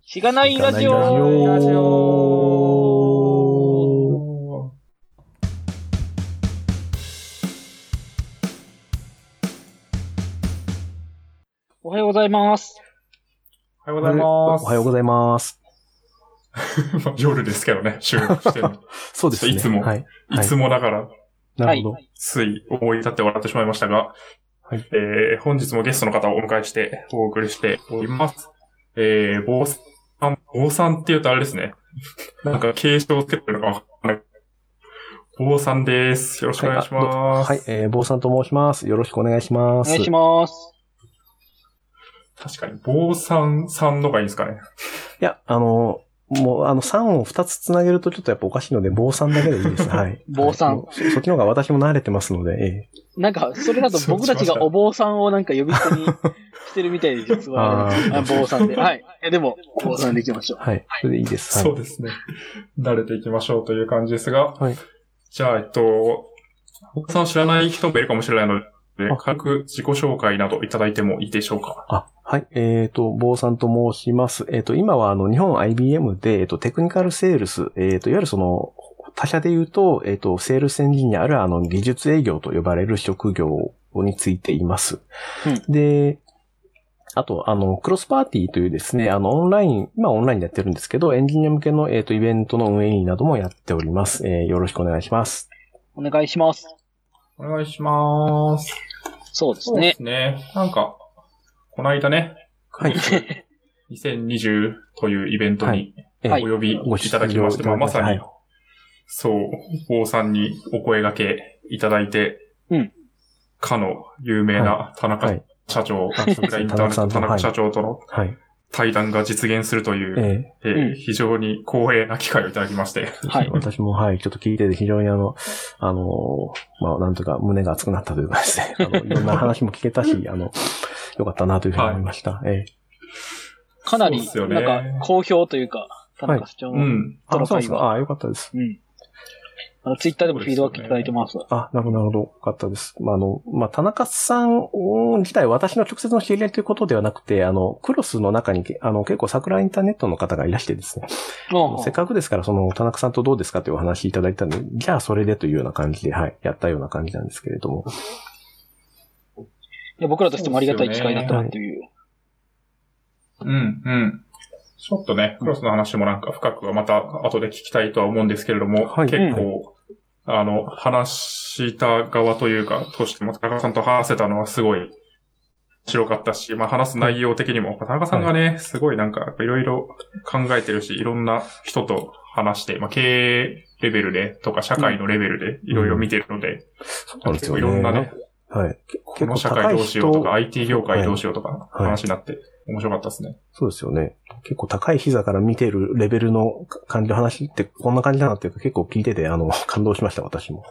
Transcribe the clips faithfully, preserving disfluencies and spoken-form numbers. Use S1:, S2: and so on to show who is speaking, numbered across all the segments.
S1: しがないラジオ。
S2: ラジオ。
S1: おはようございます。
S3: おはようございます。
S2: おはようございます。
S3: 夜ですけどね、収録してるの。
S2: そうですね。
S3: いつも、はい、いつもながら、
S2: なるほど。
S3: つい思い立って笑ってしまいましたが、はい、えー、本日もゲストの方をお迎えしてお送りしております。えー、坊さん、坊さんって言うとあれですね。なんか継承つけてるのかわかんない。坊さんです。よろしくお願いします。
S2: はい、はい、えー、坊さんと申します。よろしくお願いします。
S1: お願いします。
S3: 確かに、坊さんさんのがいいですかね。
S2: いや、あの、もう、あの、さんをふたつつなげるとちょっとやっぱおかしいので、坊さんだけでいいです。はい。
S1: 坊さん、
S2: はい。そっちの方が私も慣れてますので、ええ。
S1: なんか、それだと僕たちがお坊さんをなんか呼び捨てにしてるみたいで、実は。あ坊さんで。はい。でも、坊さんでいきましょう。
S2: はい。それでいいです。
S3: はい、そうですね。慣れていきましょうという感じですが。
S2: はい。
S3: じゃあ、えっと、坊さんを知らない人もいるかもしれないので、軽く自己紹介などいただいてもいいでしょうか。
S2: あ、はい。えっ、ー、と、坊さんと申します。えっ、ー、と、今はあの、日本 アイビーエム で、えっ、ー、と、テクニカルセールス、えっ、と、いわゆるその、他社で言うと、えっ、と、セールスエンジニアあるあの、技術営業と呼ばれる職業についています。うん、で、あと、あの、クロスパーティーというですね、あの、オンライン、今オンラインでやってるんですけど、エンジニア向けの、えっ、と、イベントの運営員などもやっております。えー、よろしくお願いします。
S1: お願いします。
S3: お願いします。
S1: そうですね。
S3: そうですね。なんか、この間ね、
S2: はい。
S3: にせんにじゅうというイベントにお呼びいただきまして、はい、まあ、まさに、はい、そう、坊さんにお声掛けいただいて、
S1: うん、
S3: かの有名な田中社長、はい、インターネット田中社長との対談が実現するという、
S2: え
S3: えーうん、非常に光栄な機会をいただきまして。
S2: はい。私も、はい、ちょっと聞いてて非常にあの、あの、まあ、なんとか胸が熱くなったというかですね、あの、いろんな話も聞けたし、あの、よかったなというふうに思いました。はい、え
S1: ー、かなり、なんか、好評というか、田中社長の、
S3: はい、うん。
S2: あ、そうですか。ああ、よかったです。
S1: うん。あの、ツイッターでもフィードバックいただいてます。
S2: あ、なるほど、なるほど。よかったです。まあ、あの、まあ、田中さん自体私の直接の知り合いということではなくて、あの、クロスの中に、あの、結構桜インターネットの方がいらしてですね。せっかくですから、その、田中さんとどうですかというお話いただいたので、じゃあそれでというような感じで、はい、やったような感じなんですけれども。
S1: いや、僕らとしてもありがたい機会だったなという。
S3: うん、うん。ちょっとね、クロスの話もなんか深くはまた後で聞きたいとは思うんですけれども、はい、結構、うん、あの、話した側というか、としても田中さんと話せたのはすごい面白かったし、まあ話す内容的にも、田中さんがね、すごいなんかいろいろ考えてるし、いろんな人と話して、まあ経営レベルでとか社会のレベルでいろいろ見てるので、
S2: うん、結構
S3: いろんなね、
S2: はい。
S3: この社会どうしようとか、アイティー 業界どうしようとか、話になって、面白かったですね、はい。
S2: そうですよね。結構高い膝から見てるレベルの感じの話ってこんな感じだなっていうか結構聞いてて、あの、感動しました、私も。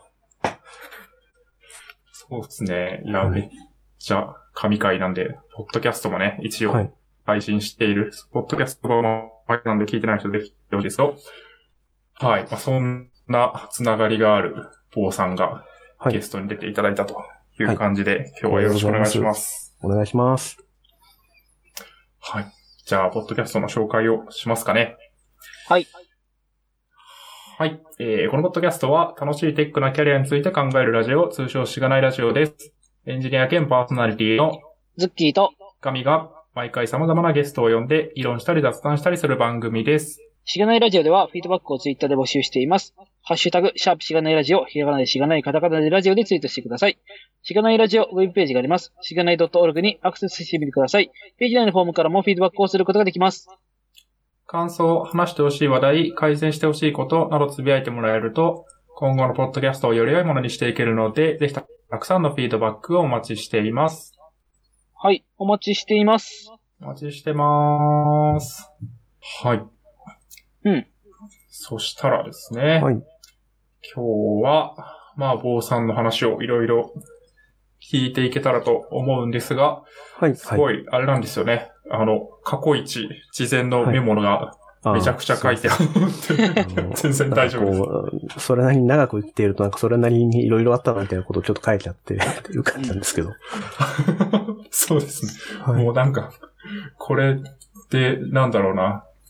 S3: そうですね。いや、はい、めっちゃ神回なんで、ポッドキャストもね、一応配信している、はい、ポッドキャストの前なんで聞いてない人できてほしいですよ。はい。まあ、そんなつながりがある坊さんがゲストに出ていただいたと。いう感じで、はい、今日はよろしくお願いします。
S2: お願いします。
S3: はい。じゃあ、ポッドキャストの紹介をしますかね。
S1: はい。
S3: はい。えー、このポッドキャストは、楽しいテックなキャリアについて考えるラジオ、通称しがないラジオです。エンジニア兼パーソナリティの
S1: ズッキーと
S3: 神が毎回様々なゲストを呼んで、議論したり雑談したりする番組です。
S1: しがないラジオでは、フィードバックをツイッターで募集しています。ハッシュタグ、シャープしがないラジオ、ひらがなでしがない、カタカナでラジオでツイートしてください。しがないラジオウェブページがあります。しがない .org にアクセスしてみてください。ページ内のフォームからもフィードバックをすることができます。
S3: 感想、話してほしい話題、改善してほしいことなどつぶやいてもらえると、今後のポッドキャストをより良いものにしていけるので、ぜひたくさんのフィードバックをお待ちしています。
S1: はい、お待ちしています。
S3: お待ちしてまーす。はい。
S1: うん。
S3: そしたらですね。
S2: はい。
S3: 今日は、まあ、坊さんの話をいろいろ聞いていけたらと思うんですが、
S2: はい。
S3: すごい、あれなんですよね。あの、過去一、事前のメモがめちゃくちゃ書いてあるって、全然大丈夫
S2: です。それなりに長く生きていると、なんかそれなりにいろいろあったなみたいなことをちょっと書いちゃって、っていう感じなんですけど。
S3: そうですね。はい、もうなんか、これって、なんだろうな。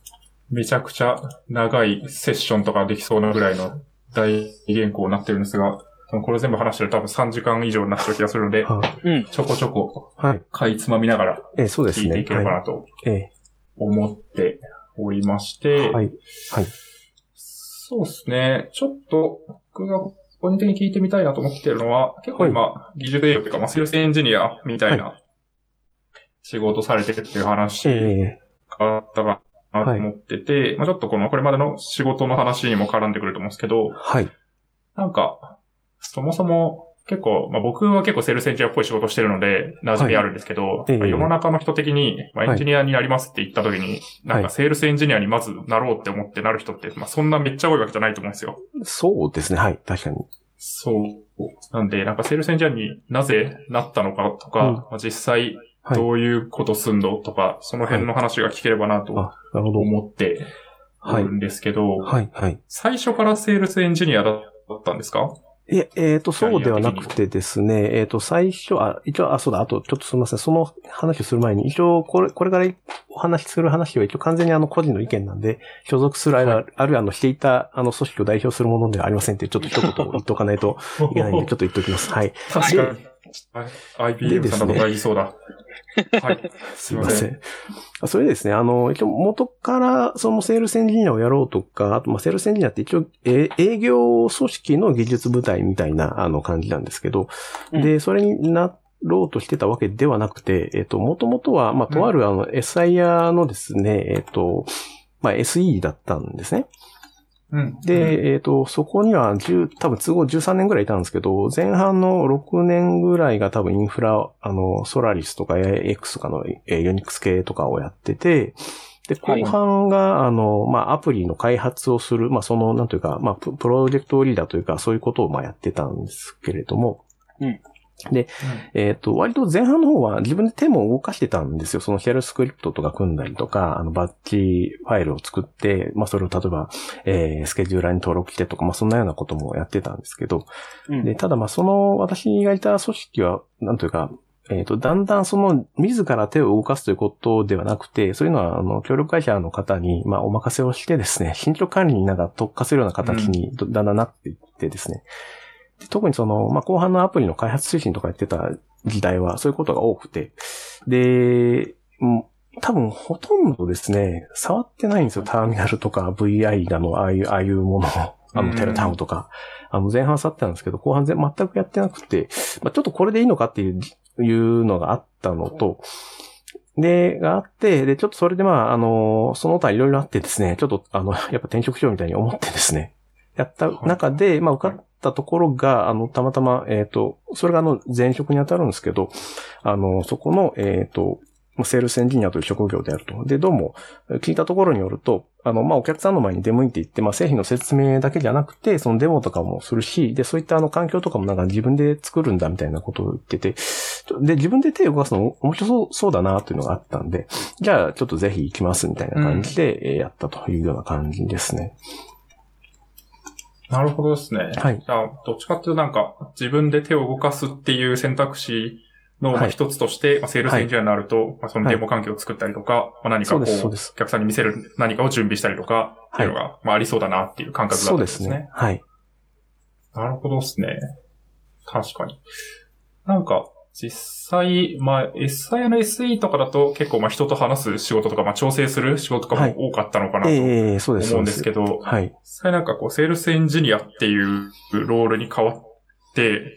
S3: めちゃくちゃ長いセッションとかできそうなぐらいの大原稿になってるんですが、これ全部話してると多分さんじかん以上になった気がするので、はい、ちょこちょこ、かいつまみながら聞いていければなと思っておりまして、はいはい、そうですね、ちょっと僕が個人的に聞いてみたいなと思ってるのは、結構今、はい、技術営業というか、まあ、セールスエンジニアみたいな仕事されてるっていう話があったかなと思ってて、はい、まあ、ちょっとこのこれまでの仕事の話にも絡んでくると思うんですけど、はい、なんか、そもそも結構、まあ、僕は結構セールスエンジニアっぽい仕事してるので、馴染みあるんですけど、はいまあ、世の中の人的に、まあ、エンジニアになりますって言った時に、はい、なんかセールスエンジニアにまずなろうって思ってなる人って、まあ、そんなめっちゃ多いわけじゃないと思うんですよ。
S2: そうですね、はい、確かに。
S3: そう。なんで、なんかセールスエンジニアになぜなったのかとか、うんまあ、実際どういうことすんのとか、はい、その辺の話が聞ければなと思っているんですけど、はいはいはい、最初からセールスエンジニアだったんですか？
S2: いえ、えっ、ー、と、そうではなくてですね、えっ、ー、と、最初、あ、一応、あ、そうだ、あと、ちょっとすみません、その話をする前に、一応、これ、これからお話しする話は一応完全にあの、個人の意見なんで、所属するある、はい、ある、あの、していた、あの、組織を代表するものではありませんって、ちょっと一言言っとかないといけないんで、ちょっと言っておきます。はい。
S3: 確かに。アイビーエム さんの方がいいそうだ。はい。
S2: すいません。それでですね、あの、一応元からそのセールスエンジニアをやろうとか、あとまあセールスエンジニアって一応、え営業組織の技術部隊みたいなあの感じなんですけど、うん、で、それになろうとしてたわけではなくて、えっと、もともとは、まあ、とあるあの エスアイ アール のですね、えっと、まあ エスイー だったんですね。うん、で、えっと、そこにはじゅう、多分都合じゅうさんねんぐらいいたんですけど、前半のろくねんぐらいが多分インフラ、あの、ソラリスとか エーエックス とかのユニックス系とかをやってて、で、後半が、はい、あの、まあ、アプリの開発をする、まあ、その、なんというか、まあ、プロジェクトリーダーというか、そういうことをまあやってたんですけれども、うん。で、うん、えっと、割と前半の方は自分で手も動かしてたんですよ。そのシェルスクリプトとか組んだりとか、あの、バッチファイルを作って、まあ、それを例えば、えー、スケジューラーに登録してとか、まあ、そんなようなこともやってたんですけど、うん、で、ただまあ、その、私がいた組織は、なんというか、えっと、だんだんその、自ら手を動かすということではなくて、そういうのは、あの、協力会社の方に、まあ、お任せをしてですね、進捗管理になんか特化するような形に、だんだんなっていってですね、特にその、まあ、後半のアプリの開発推進とかやってた時代はそういうことが多くて、で、多分ほとんどですね、触ってないんですよ。ターミナルとか ブイアイ だの、ああいう、ああいうものを、あの、テラタウンとか、あの、前半触ってたんですけど、後半全全くやってなくて、まあ、ちょっとこれでいいのかっていう、いうのがあったのと、で、があって、で、ちょっとそれでまあ、あの、その他いろいろあってですね、ちょっとあの、やっぱ転職しようみたいに思ってですね、やった中で、まあ、受かったところが、あの、たまたま、えっと、それがあの、前職に当たるんですけど、あの、そこの、えっと、セールスエンジニアという職業であると。で、どうも、聞いたところによると、あの、まあ、お客さんの前に出向いていって、まあ、製品の説明だけじゃなくて、そのデモとかもするし、で、そういったあの、環境とかもなんか自分で作るんだみたいなことを言ってて、で、自分で手を動かすの面白そう、そうだなというのがあったんで、じゃあ、ちょっとぜひ行きますみたいな感じで、うん、やったというような感じですね。
S3: なるほどですね。はい。じゃあ、どっちかっていうとなんか、自分で手を動かすっていう選択肢の一つとして、はい、まあ、セールスエンジニアになると、はい、まあ、そのデモ環境を作ったりとか、はい、まあ、何かこう、お客さんに見せる何かを準備したりとか、っていうのが、はい、まあ、ありそうだなっていう感覚だったんですね。そうですね。はい。なるほどですね。確かに。なんか、実際、まあ、エスアイアール の エスイー とかだと結構、まあ、人と話す仕事とか、まあ、調整する仕事とかも多かったのかなと思うんですけど、はい。実際なんかこう、セールスエンジニアっていうロールに変わって、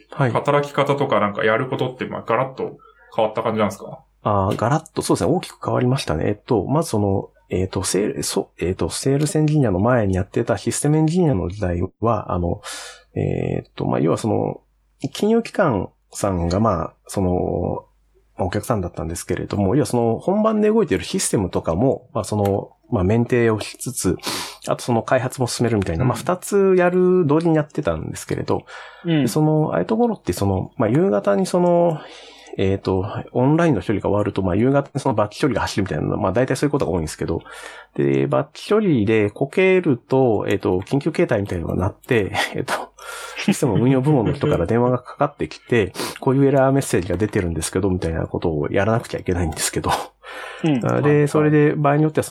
S3: はい、働き方とかなんかやることって、まあ、ガラッと変わった感じなんですか？
S2: ああ、ガラッと、そうですね、大きく変わりましたね。えっと、まずその、えっと、セール、そ、えっと、セールスエンジニアの前にやってたシステムエンジニアの時代は、あの、えっと、まあ、要はその、金融機関さんが、まあ、その、お客さんだったんですけれども、要はその本番で動いているシステムとかも、まあその、まあメンテをしつつ、あとその開発も進めるみたいな、まあ二つやる、同時にやってたんですけれど、うん、その、ああいうところってその、まあ夕方にその、えっと、オンラインの処理が終わると、まあ夕方にそのバッチ処理が走るみたいなのは、まあ大体そういうことが多いんですけど、で、バッチ処理でこけると、えっと、緊急形態みたいなのが鳴って、えっと、システム運用部門の人から電話がかかってきて、こういうエラーメッセージが出てるんですけど、みたいなことをやらなくちゃいけないんですけど。うん、で、それで場合によってはその、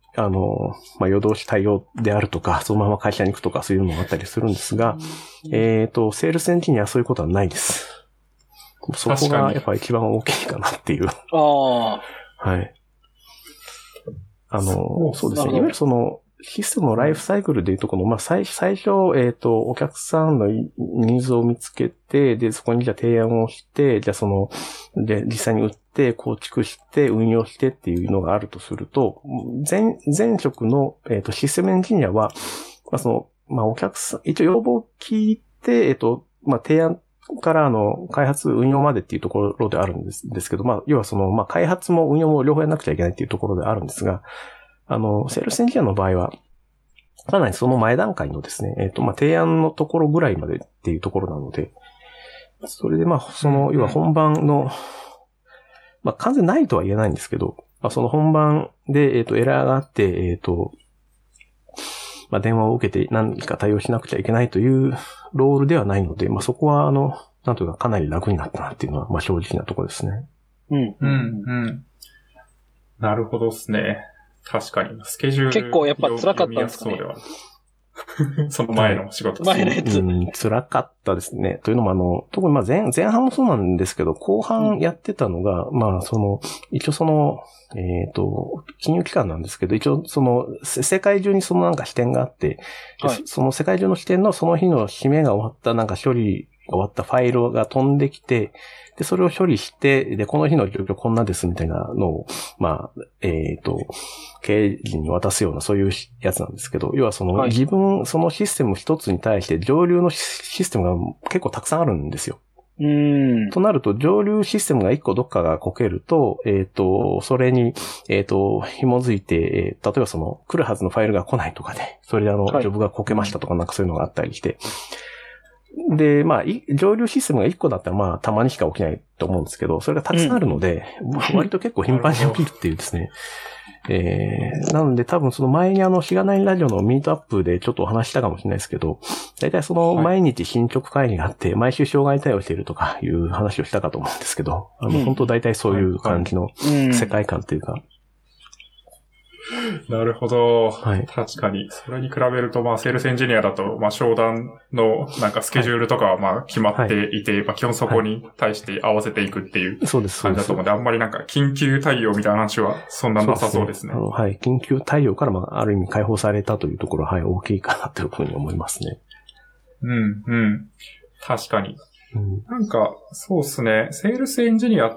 S2: あの、まあ、夜通し対応であるとか、そのまま会社に行くとかそういうのもあったりするんですが、えっと、セールスエンジニアはそういうことはないです。そこがやっぱ一番大きいかなっていう。
S1: ああ。
S2: はい。あの、そうですね。いわゆるその、システムのライフサイクルでいうとこの、まあ、最、最初、えっと、お客さんのニーズを見つけて、で、そこにじゃあ提案をして、じゃあその、で、実際に売って、構築して、運用してっていうのがあるとすると、前、前職の、えっと、システムエンジニアは、まあ、その、まあ、お客さん、一応要望を聞いて、えっと、まあ、提案からあの、開発、運用までっていうところであるんです、ですけど、まあ、要はその、まあ、開発も運用も両方やらなくちゃいけないっていうところであるんですが、あの、セールスエンジニアの場合は、かなりその前段階のですね、えっと、まあ、提案のところぐらいまでっていうところなので、それでまあ、その、要は本番の、まあ、完全ないとは言えないんですけど、まあ、その本番で、えっと、エラーがあって、えっと、まあ、電話を受けて何か対応しなくちゃいけないというロールではないので、まあ、そこは、あの、なんというかかなり楽になったなっていうのは、まあ、正直なところですね。
S1: うん。
S3: うん、うん。なるほどですね。確かに。スケジュール。
S1: 結構やっぱ辛かったんですかね。
S3: そうでは。その前の仕事。
S1: 前のやつ。
S2: うん、辛かったですね。というのもあの、特にまあ前、前半もそうなんですけど、後半やってたのが、うん、まあその、一応その、えっと、金融機関なんですけど、一応その、世界中にそのなんか支店があって、はい、その世界中の支店のその日の締めが終わったなんか処理が終わったファイルが飛んできて、で、それを処理して、で、この日の状況こんなですみたいなのを、まあ、えっと、経営陣に渡すようなそういうやつなんですけど、要はその、はい、自分、そのシステム一つに対して上流のシステムが結構たくさんあるんですよ。
S1: うーん。
S2: となると、上流システムが一個どっかがこけると、えっと、それに、えっと、紐づいて、例えばその、来るはずのファイルが来ないとかで、それであの、はい、ジョブがこけましたとかなんかそういうのがあったりして、で、まあ、上流システムがいっこだったら、まあ、たまにしか起きないと思うんですけど、それがたくさんあるので、うん、割と結構頻繁に起きるっていうですね。えー、なので多分その前にあの、しがないラジオのミートアップでちょっとお話したかもしれないですけど、だいたいその毎日進捗会議があって、毎週障害対応しているとかいう話をしたかと思うんですけど、あの、うん、本当だいたいそういう感じの世界観というか、
S3: なるほど。
S2: はい。
S3: 確かに。それに比べると、まあ、セールスエンジニアだと、まあ、商談の、なんかスケジュールとかは、まあ、決まっていて、はい、まあ、基本そこに対して合わせていくっていう感じだと思うので、あんまりなんか、緊急対応みたいな話は、そんななさそうですね。
S2: そうですね。あの、はい。緊急対応から、まあ、ある意味解放されたというところは、はい、大きいかなというふうに思いますね。
S3: うん、うん。確かに。
S2: うん、
S3: なんか、そうですね。セールスエンジニアって、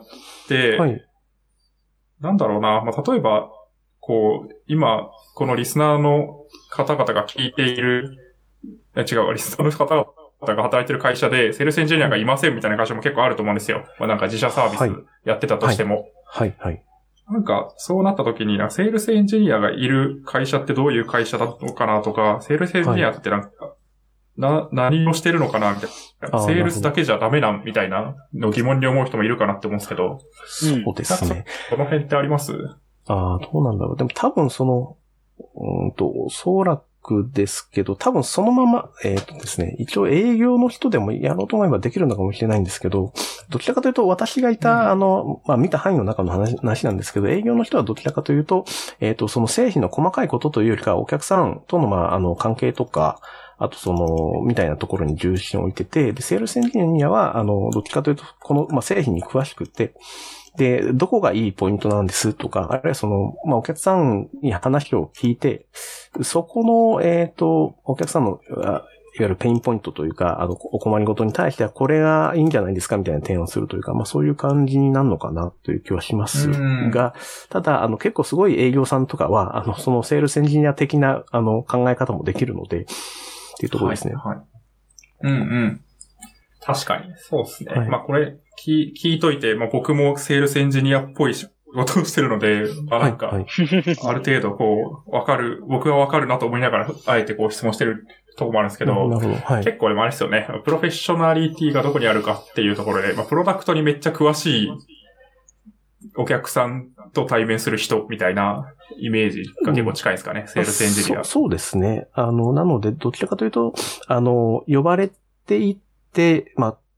S3: はい、なんだろうな。まあ、例えば、こう、今、このリスナーの方々が聞いている、え違う、リスナーの方々が働いている会社で、セールスエンジニアがいませんみたいな会社も結構あると思うんですよ。まあなんか自社サービスやってたとしても。
S2: はい、はい、はい。
S3: なんか、そうなった時に、セールスエンジニアがいる会社ってどういう会社だったのかなとか、セールスエンジニアってなんか、はい、な、何をしてるのかなみたいな。セールスだけじゃダメなんみたいなの疑問に思う人もいるかなって思うんですけど。
S2: そうですね。
S3: この辺ってあります？
S2: ああ、どうなんだろう。でも多分その、うんと、おそらくですけど、多分そのまま、えっとですね、一応営業の人でもやろうと思えばできるのかもしれないんですけど、どちらかというと私がいた、うん、あの、まあ見た範囲の中の話、話なんですけど、営業の人はどちらかというと、えっと、その製品の細かいことというよりか、お客さんとの、まあ、あの、関係とか、あとその、みたいなところに重心を置いてて、で、セールスエンジニアは、あの、どっちかというと、この、まあ、製品に詳しくて、で、どこがいいポイントなんですとか、あるいはその、まあ、お客さんに話を聞いて、そこの、えっと、お客さんの、いわゆるペインポイントというか、あの、お困りごとに対してはこれがいいんじゃないですかみたいな提案をするというか、まあ、そういう感じになるのかなという気はしますが、ただ、あの、結構すごい営業さんとかは、あの、そのセールスエンジニア的な、あの、考え方もできるので、っていうところですね。
S3: はい。はい、うんうん。確かに。そうですね。はい、まあこれ聞、聞いといて、まあ僕もセールスエンジニアっぽい仕事をしてるので、まあなんか、はいはい、ある程度こう、わかる、僕はわかるなと思いながら、あえてこう質問してるところもあるんですけど、
S2: なるほど、はい、
S3: 結構でもあれですよね。プロフェッショナリティがどこにあるかっていうところで、まあプロダクトにめっちゃ詳しいお客さんと対面する人みたいなイメージが結構近いですかね、うん、セールスエンジニア。
S2: そ、そうですね。あの、なので、どちらかというと、あの、呼ばれていって、まあ、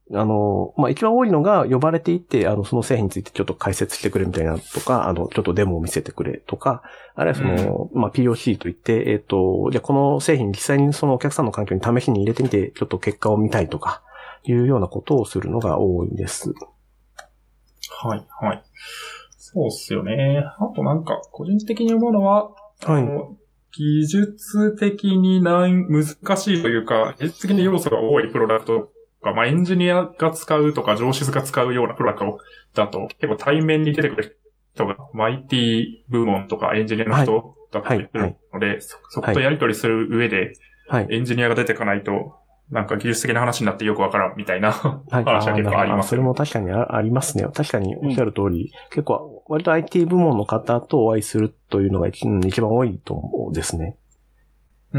S2: あの、まあ、一番多いのが呼ばれていって、あの、その製品についてちょっと解説してくれみたいなとか、あの、ちょっとデモを見せてくれとか、あるいはその、うん、まあ、ピーオーシー といって、えっと、じゃあこの製品実際にそのお客さんの環境に試しに入れてみて、ちょっと結果を見たいとか、いうようなことをするのが多いんです。
S3: はい、はい。そうっすよね。あとなんか、個人的に思うのは、はい。技術的に難、難しいというか、技術的な要素が多いプロダクトとか、まあ、エンジニアが使うとか、上司が使うようなプロダクトだと、結構対面に出てくる人が、アイティー 部門とかエンジニアの人だったりするので、はいはいはい、そ、そことやり取りする上で、はい、エンジニアが出てかないと、なんか技術的な話になってよくわからんみたいな話は結構あります、ね。
S2: それも確かにありますね。確かにおっしゃる通り、うん、結構割と アイティー 部門の方とお会いするというのが一番多いと思うんですね。
S3: うん。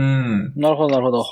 S1: なるほど、なるほど。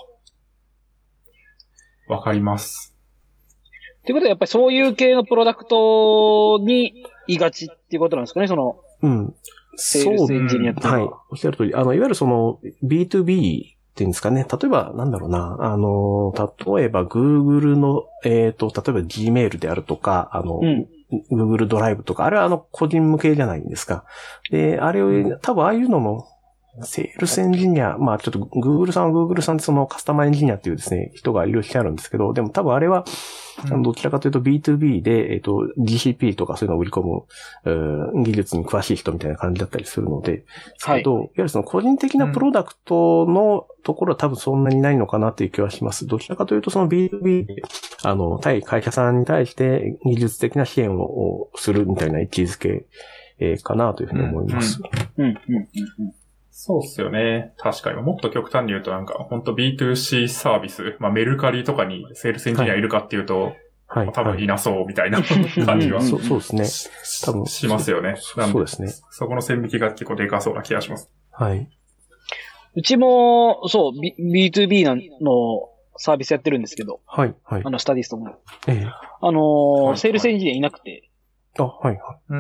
S3: わかります。
S1: ということはやっぱりそういう系のプロダクトにいがちっていうことなんですかね、その。
S2: うん。
S1: セールスエンジニアっていうのは。
S2: はい。おっしゃる通り、あの、いわゆるその ビーツービー、っていうんですかね。例えば、なんだろうな。あの、例えば Google の、えっと、例えば Gmail であるとか、あの、うん、Google ドライブとか、あれはあの、個人向けじゃないんですか。で、あれを、多分ああいうのの、セールスエンジニア、まあちょっと Google さんは Google さんってそのカスタマーエンジニアっていうですね、人がいる人あるんですけど、でも多分あれは、うん、どちらかというと ビーツービー で、えっと、ジーシーピー とかそういうのを売り込む、技術に詳しい人みたいな感じだったりするので、ですけど、はい、いわゆるその個人的なプロダクトのところは多分そんなにないのかなっていう気はします。どちらかというとその ビーツービー で、あの、対会社さんに対して技術的な支援をするみたいな位置づけ、えー、かなというふうに思います。
S1: うん、うん、うん。
S3: そうっすよね。確かに。もっと極端に言うとなんか、ほんと ビーツーシー サービス、まあメルカリとかにセールスエンジニアいるかっていうと、はい。多分いなそうみたいな感じは、
S2: そうそうですね。
S3: 多分しますよね。
S2: そうですね。
S3: そこの線引きが結構でかそうな気がします。
S2: はい。
S1: うちも、そう、B、ビーツービー のサービスやってるんですけど、
S2: はい、はい。
S1: あの、スタディストも。
S2: ええ。
S1: あのーはい、セールスエンジニアいなくて。
S2: あ、はい、はい。
S3: うん。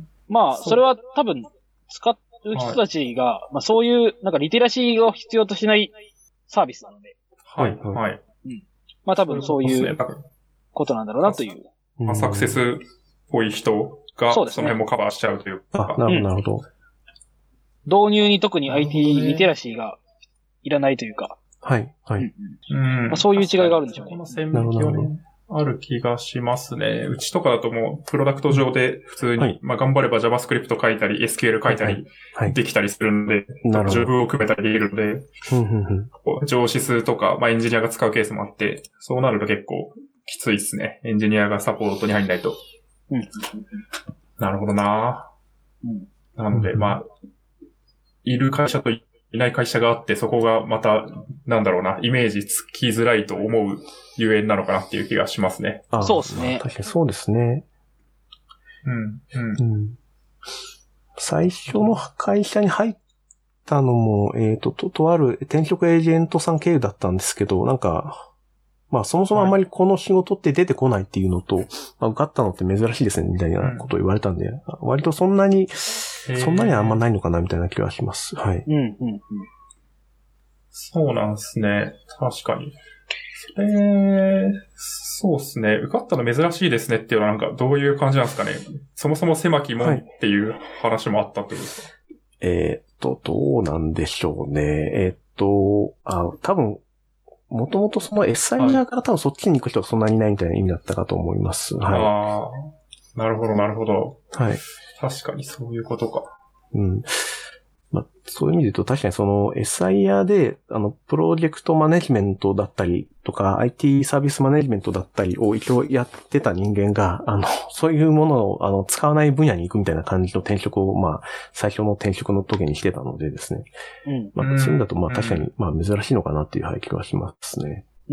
S1: まあ、それは多分、使って人たちが、はい、まあそういう、なんかリテラシーを必要としないサービスなので。
S3: はい、はい。
S1: うん。まあ多分そういうことなんだろうなという。
S3: まあ、サクセスっぽい人が、その辺もカバーしちゃうというか。
S2: あ、なるほど、なるほど。
S1: 導入に特に アイティー リテラシーがいらないというか。
S2: はい、はい。
S3: うん。
S1: まあ、そういう違いがあるんでしょうね。
S3: この線引きはね。ある気がしますね。うちとかだともう、プロダクト上で普通に、はい、まあ頑張れば JavaScript 書いたり、エスキューエル 書いたり、できたりするんで、はいはい、ジョブを組めたりできるので、上司数とか、まあエンジニアが使うケースもあって、そうなると結構きついですね。エンジニアがサポートに入んないと。
S1: うん、
S3: なるほどな、
S1: うん、
S3: なので、まあ、いる会社といない会社があって、そこがまた、なんだろうな、イメージつきづらいと思うゆえんなのかなっていう気がしますね。
S1: ああそうですね、
S2: まあ。確かにそうですね。
S3: うん、うん。
S2: うん、最初の会社に入ったのも、えっと、と、とある転職エージェントさん経由だったんですけど、なんか、まあそもそもあんまりこの仕事って出てこないっていうのと、はい、まあ受かったのって珍しいですね、みたいなことを言われたんで、うん、割とそんなに、そんなにあんまないのかな、みたいな気がします。はい。
S1: うん、うん、うん。
S3: そうなんですね。確かに。それ、そうですね。受かったの珍しいですねっていうのはなんかどういう感じなんですかね。そもそも狭き門っていう話もあったってことですか、はい、
S2: えー、っと、どうなんでしょうね。えー、っと、あ、多分、もともとその エスアイアール から多分そっちに行く人はそんなにいないみたいな意味だったかと思います。はい。
S3: ああ、なるほど、なるほど。
S2: はい。
S3: 確かにそういうことか。
S2: うん。まあ、そういう意味で言うと確かにその エスアイアール で、あの、プロジェクトマネジメントだったりとか、アイティー サービスマネジメントだったりを一応やってた人間が、あの、そういうものを、あの、使わない分野に行くみたいな感じの転職を、まあ、最初の転職の時にしてたのでですね。
S1: うん。
S2: まあ、そういう意味だと、まあ、確かに、まあ、珍しいのかなっていう気はしますね。
S1: うん。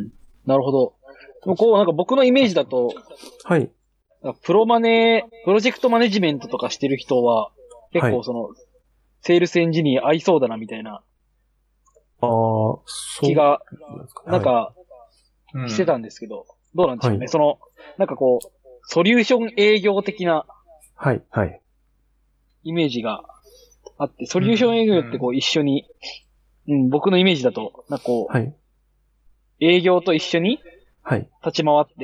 S1: なるほど。こう、なんか僕のイメージだと、
S2: はい。
S1: プロマネ、プロジェクトマネジメントとかしてる人は、結構その、はい、セールスエンジニア合いそうだなみたいな気が、なんか、してたんですけど、どうなんでしょうね。はい、その、なんかこう、ソリューション営業的な、
S2: はい、はい。
S1: イメージがあって、ソリューション営業ってこう一緒に、うん、うん、僕のイメージだと、なんかこう、
S2: はい、
S1: 営業と一緒に、
S2: はい。
S1: 立ち回って、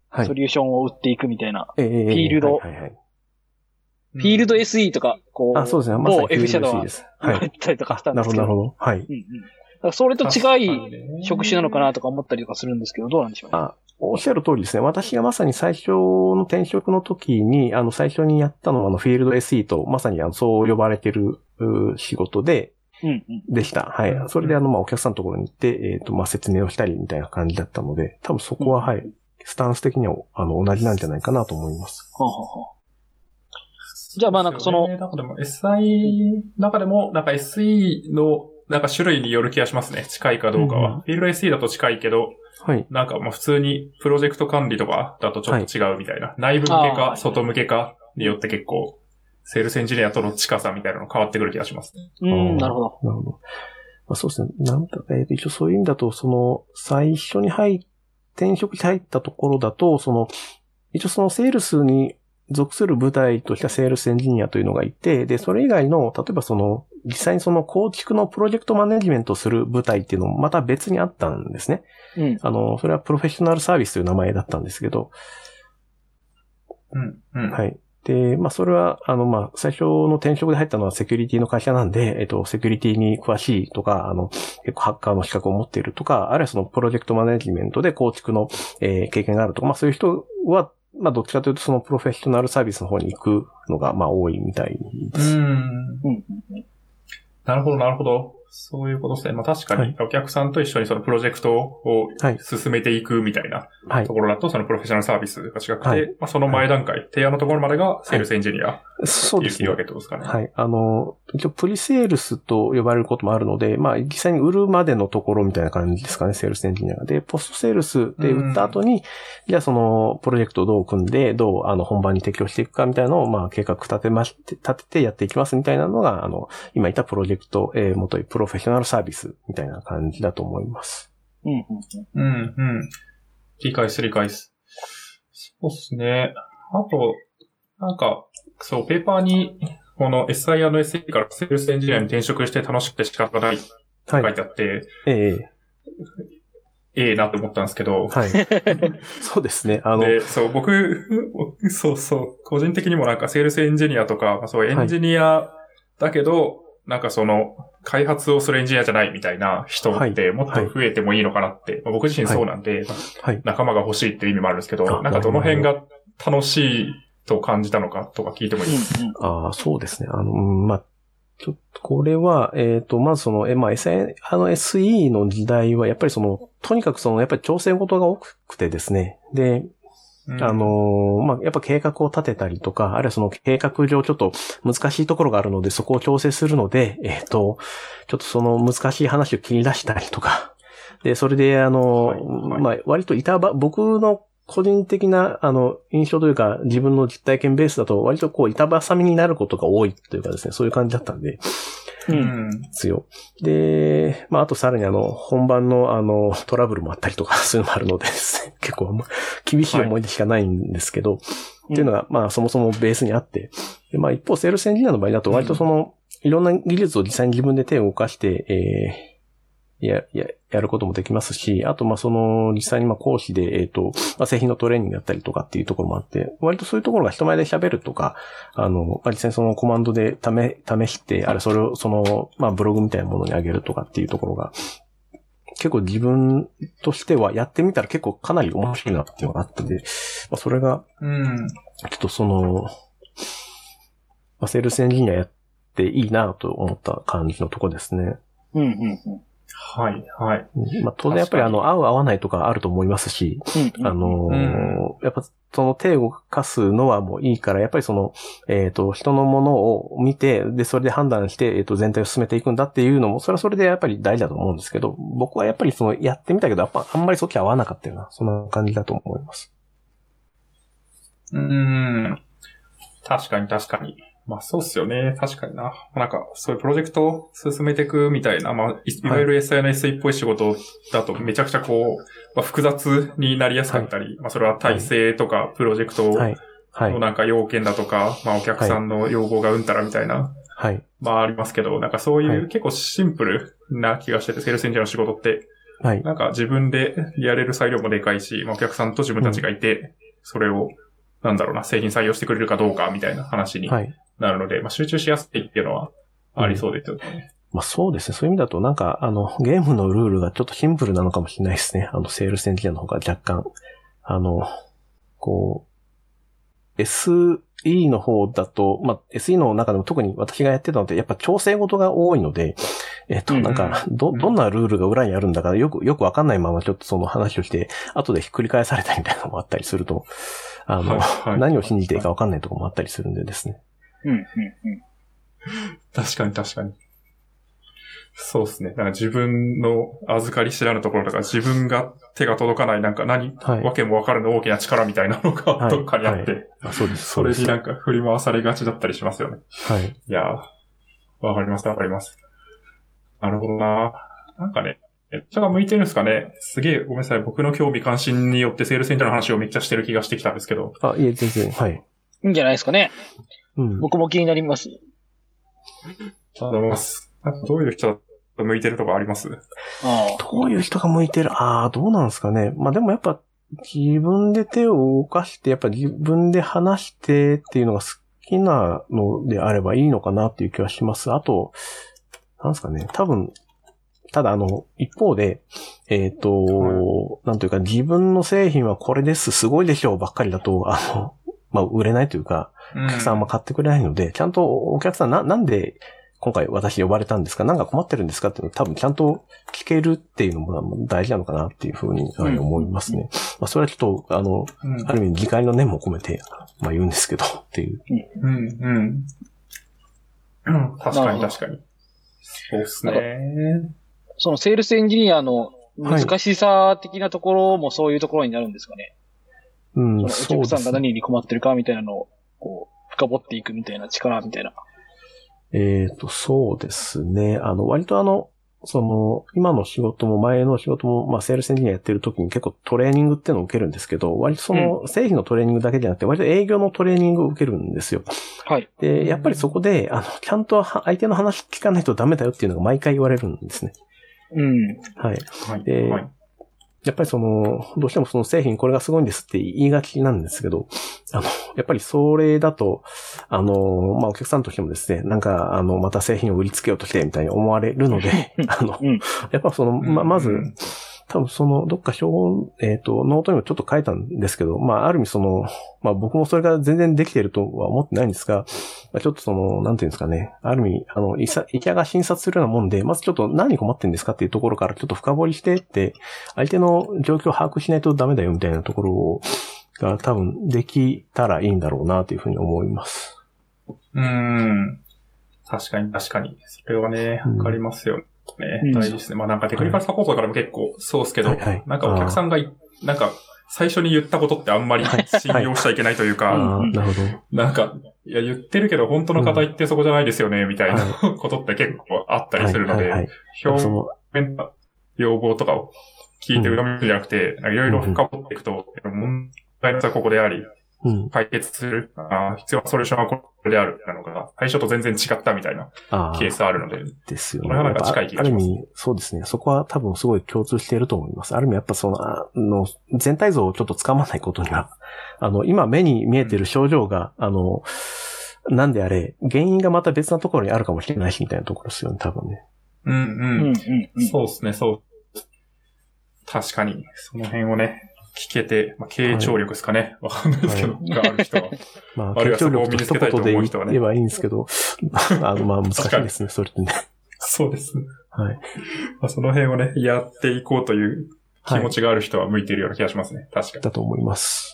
S1: ソリューションを売っていくみたいな。
S2: ええ、
S1: フィールド、
S2: はいはいはい、
S1: フィールド エスイー とか、こう、
S2: あ、そうですね。まさに
S1: F シャドウは
S2: 言
S1: われたりとかしたんですけど。
S2: なるほど、なるほど。はい。うんうん、
S1: だからそれと違い職種なのかなとか思ったりとかするんですけど、どうなんでしょうね。
S2: あ、おっしゃる通りですね。私がまさに最初の転職の時に、あの、最初にやったのは、あの、フィールド エスイー と、まさにあの、そう呼ばれてる、仕事で、うんうん、でした。はい。それであの、まあ、お客さんのところに行って、えっと、まあ、説明をしたりみたいな感じだったので、多分そこは、はい、スタンス的には、あの、同じなんじゃないかなと思います。はあは
S1: あ、じゃあ、まあ、なんかその、
S3: ね、なんかでも エスアイ 中でも、なんか エスイー の、なんか種類による気がしますね。近いかどうかは。うん、フィールド エスイー だと近いけど、はい。なんかもう普通にプロジェクト管理とかだとちょっと違うみたいな。はい、内部向けか外向けかによって結構、セールスエンジニアとの近さみたいなの変わってくる気がしますね。
S1: うん、なるほど。
S2: なるほど。まあ、そうですね。なんだ、えー、一応そういう意味だと、その、最初に入っ、転職に入ったところだと、その、一応そのセールスに属する部隊としたセールスエンジニアというのがいて、で、それ以外の、例えばその、実際にその構築のプロジェクトマネジメントする部隊っていうのもまた別にあったんですね。うん。あの、それはプロフェッショナルサービスという名前だったんですけど。
S3: うん。うん。
S2: はい。で、まあ、それは、あの、まあ、最初の転職で入ったのはセキュリティの会社なんで、えっと、セキュリティに詳しいとか、あの、結構ハッカーの資格を持っているとか、あるいはそのプロジェクトマネジメントで構築の、えー、経験があるとか、まあ、そういう人は、まあ、どっちかというとそのプロフェッショナルサービスの方に行くのが、まあ、多いみたいです。
S3: うん。なるほど、なるほど。そういうことですね。まあ確かに、お客さんと一緒にそのプロジェクトを進めていくみたいなところだと、そのプロフェッショナルサービスが違くて、はい、まあその前段階、はい、提案のところまでがセールスエンジニア、はい、
S2: そうですね。
S3: いうわけってことですかね。
S2: はい。あの、一応プリセールスと呼ばれることもあるので、まあ実際に売るまでのところみたいな感じですかね、セールスエンジニアで、ポストセールスで売った後に、じゃあそのプロジェクトをどう組んで、どうあの本番に適用していくかみたいなのを、まあ計画立てまして、立ててやっていきますみたいなのが、あの、今言ったプロジェクト、えー、元いプロフェッショナルサービスみたいな感じだと思います。
S1: うん、
S3: うん、うん。理解す、理解す。そうですね。あと、なんか、そう、ペーパーに、この エスアイアール エスイー からセールスエンジニアに転職して楽しくて仕方がないって書いてあって、はい、
S2: ええ
S3: ええなって思ったんですけど。
S2: はい。そうですね。あの。
S3: で、そう、僕、そうそう、個人的にもなんかセールスエンジニアとか、そう、エンジニアだけど、はい、なんかその、開発をするエンジニアじゃないみたいな人ってもっと増えてもいいのかなって、はいまあ、僕自身そうなんで、はい、仲間が欲しいっていう意味もあるんですけど、はい、なんかどの辺が楽しいと感じたのかとか聞いてもいいですか、
S2: うん、ああ、そうですね。あの、まあ、ちょっと、これは、えっと、まずその、え、まあ、エスアイ、あの エスイー の時代は、やっぱりその、とにかくその、やっぱり調整事が多くてですね。で、うん、あの、まあ、やっぱ計画を立てたりとか、あるいはその計画上ちょっと難しいところがあるので、そこを調整するので、えっと、ちょっとその難しい話を切り出したりとか、で、それで、あの、はいはい、まあ、割と板ば、僕の個人的な、あの、印象というか、自分の実体験ベースだと、割とこう、板挟みになることが多いというかですね、そういう感じだったんで、うん。ですよ。で、まあ、あとさらにあの、本番のあの、トラブルもあったりとか、そういうのもあるのでですね、結構、厳しい思い出しかないんですけど、はい、っていうのが、まあ、そもそもベースにあって、でまあ、一方、セールスエンジニアの場合だと、割とその、うん、いろんな技術を実際に自分で手を動かして、えーや、や、やることもできますし、あと、ま、その、実際にま、講師で、えっと、まあ、製品のトレーニングやったりとかっていうところもあって、割とそういうところが人前で喋るとか、あの、まあ、実際にそのコマンドで試、試して、あれ、それを、その、まあ、ブログみたいなものに上げるとかっていうところが、結構自分としてはやってみたら結構かなり面白いなっていうのがあったんで、まあ、それが、
S3: うん。
S2: ちょっとその、まあ、セールスエンジニアやっていいなと思った感じのところですね。
S1: うん、うん、うん。
S3: はい、はい。
S2: まあ、当然やっぱりあの、合う合わないとかあると思いますし、うん、あのーうん、やっぱその手を動かすのはもういいから、やっぱりその、えっと、人のものを見て、で、それで判断して、えっと、全体を進めていくんだっていうのも、それはそれでやっぱり大事だと思うんですけど、僕はやっぱりその、やってみたけど、やっぱあんまりそっち合わなかったような、そんな感じだと思います。
S3: うーん。確かに確かに。まあそうっすよね。確かにな。なんか、そういうプロジェクトを進めていくみたいな、まあ、い, いわゆる エスアイアール エスイー っぽい仕事だとめちゃくちゃこう、まあ、複雑になりやすかったり、はい、まあそれは体制とかプロジェクトのなんか要件だとか、まあお客さんの要望がうんたらみたいな、はい、まあありますけど、なんかそういう結構シンプルな気がしてて、セールスエンジニアの仕事って、はい、なんか自分でやれる裁量もでかいし、まあ、お客さんと自分たちがいて、 それを、なんだろうな、製品採用してくれるかどうかみたいな話になるので、はい、まあ集中しやすいっていうのはありそうですよね。うん、
S2: まあそうですね。そういう意味だとなんか、あの、ゲームのルールがちょっとシンプルなのかもしれないですね。あの、セールスエンジニアの方が若干、あの、こう、エスイー の方だと、まあ エスイー の中でも特に私がやってたので、やっぱ調整事が多いので、えっと、なんか、ど、どんなルールが裏にあるんだかよく、よくわかんないままちょっとその話をして、後でひっくり返されたみたいなのもあったりすると、あの、はいはい、何を信じていいかわかんないところもあったりするんでですね。
S1: うん、うん、うん。
S3: 確かに確かに。そうですね。なんか自分の預かり知らぬところとか、自分が手が届かないなんか何、はい、わけもわからぬ大きな力みたいなのがどっかにあって、はいはい、
S2: そうです。
S3: それになんか振り回されがちだったりしますよね。
S2: はい。
S3: いやー、わかりますわかります。なるほどな。なんかね、めっちゃが向いてるんですかね。すげえ、ごめんなさい。僕の興味関心によってセールスエンジニアの話をめっちゃしてる気がしてきたんですけど。
S2: あ、いえ、全然、はい。
S1: いいんじゃないですかね。
S2: うん。
S1: 僕も気になります。
S3: ありがとうございます。どういう人が向いてるとかあります？
S2: ああ。どういう人が向いてる？ああ、どうなんですかね。まあでもやっぱ、自分で手を動かして、やっぱ自分で話してっていうのが好きなのであればいいのかなっていう気はします。あと、なんですかね。多分、ただあの、一方で、えっと、はい、なんというか自分の製品はこれです、すごいでしょうばっかりだと、あの、まあ、売れないというか、お客さんあんま買ってくれないので、うん、ちゃんとお客さんな、なんで今回私呼ばれたんですか？なんか困ってるんですかっていうのを多分ちゃんと聞けるっていうのも大事なのかなっていうふうに思いますね。うん、まあ、それはちょっと、あの、うん、ある意味自戒の念も込めて、まあ言うんですけどっていう。
S3: うん、うん。うん、確かに確かに。そうですね。
S1: そのセールスエンジニアの難しさ的なところもそういうところになるんですかね。
S2: はい、うん、
S1: そのお客さんが何に困ってるかみたいなのを、こう、深掘っていくみたいな力みたいな。
S2: えっと、そうですね。あの、割とあの、その、今の仕事も前の仕事も、まあ、セールスエンジニアやってる時に結構トレーニングっていうのを受けるんですけど、割とその、製品のトレーニングだけじゃなくて、割と営業のトレーニングを受けるんですよ。
S1: はい。
S2: で、やっぱりそこで、あの、ちゃんと相手の話聞かないとダメだよっていうのが毎回言われるんですね。
S1: うん。
S2: はい。
S3: はい。
S2: で、
S3: はい、
S2: やっぱりその、どうしてもその製品これがすごいんですって言いがちなんですけど、あの、やっぱりそれだと、あの、まあ、お客さんとしてもですね、なんか、あの、また製品を売りつけようとしてみたいに思われるので、あの、うん、やっぱその、ま、まず、多分その、どっか表、えっと、ノートにもちょっと書いたんですけど、まあ、ある意味その、まあ、僕もそれが全然できているとは思ってないんですが、ちょっとその、なんていうんですかね、ある意味、あの、医者、医者が診察するようなもんで、まずちょっと何困ってんですかっていうところからちょっと深掘りしてって、相手の状況を把握しないとダメだよみたいなところを、が多分できたらいいんだろうなというふうに思います。
S3: うーん。確かに確かに。それはね、わかりますよね。ね、大事ですね。まあなんかテクニカルサポートからも結構そうですけど、はいはい、なんかお客さんがなんか最初に言ったことってあんまり信用しちゃいけないというか、
S2: はい、なるほど。
S3: なんか、いや言ってるけど本当の課題ってそこじゃないですよね、みたいなことって結構あったりするので、表面の要望とかを聞いて裏目じゃなくて、いろいろ深掘っていくと、問題はここであり、うん、解決する、あ必要なソリューションはこれであるなのが、最初と全然違ったみたいなケースあるので。
S2: ですよね。
S3: これはなんか近い気がします。
S2: ある意味、そうですね。そこは多分すごい共通していると思います。ある意味やっぱその、あの、全体像をちょっとつかまないことには、あの、今目に見えてる症状が、うん、あの、なんであれ、原因がまた別なところにあるかもしれないし、みたいなところですよね、多分ね。
S3: うんうん。うんうん、そうですね、そう。確かに、その辺をね、聞けて、まあ、経営聴力ですかね。わ、はい、かんないですけど、はい、がある人は。
S2: まあ、経営聴力と一言で言えばいいんですけど、あの、まあ、難しいですね、それってね。
S3: そうですね。
S2: はい。
S3: まあ、その辺をね、やっていこうという気持ちがある人は向いているような気がしますね。確かに。
S2: だと思います。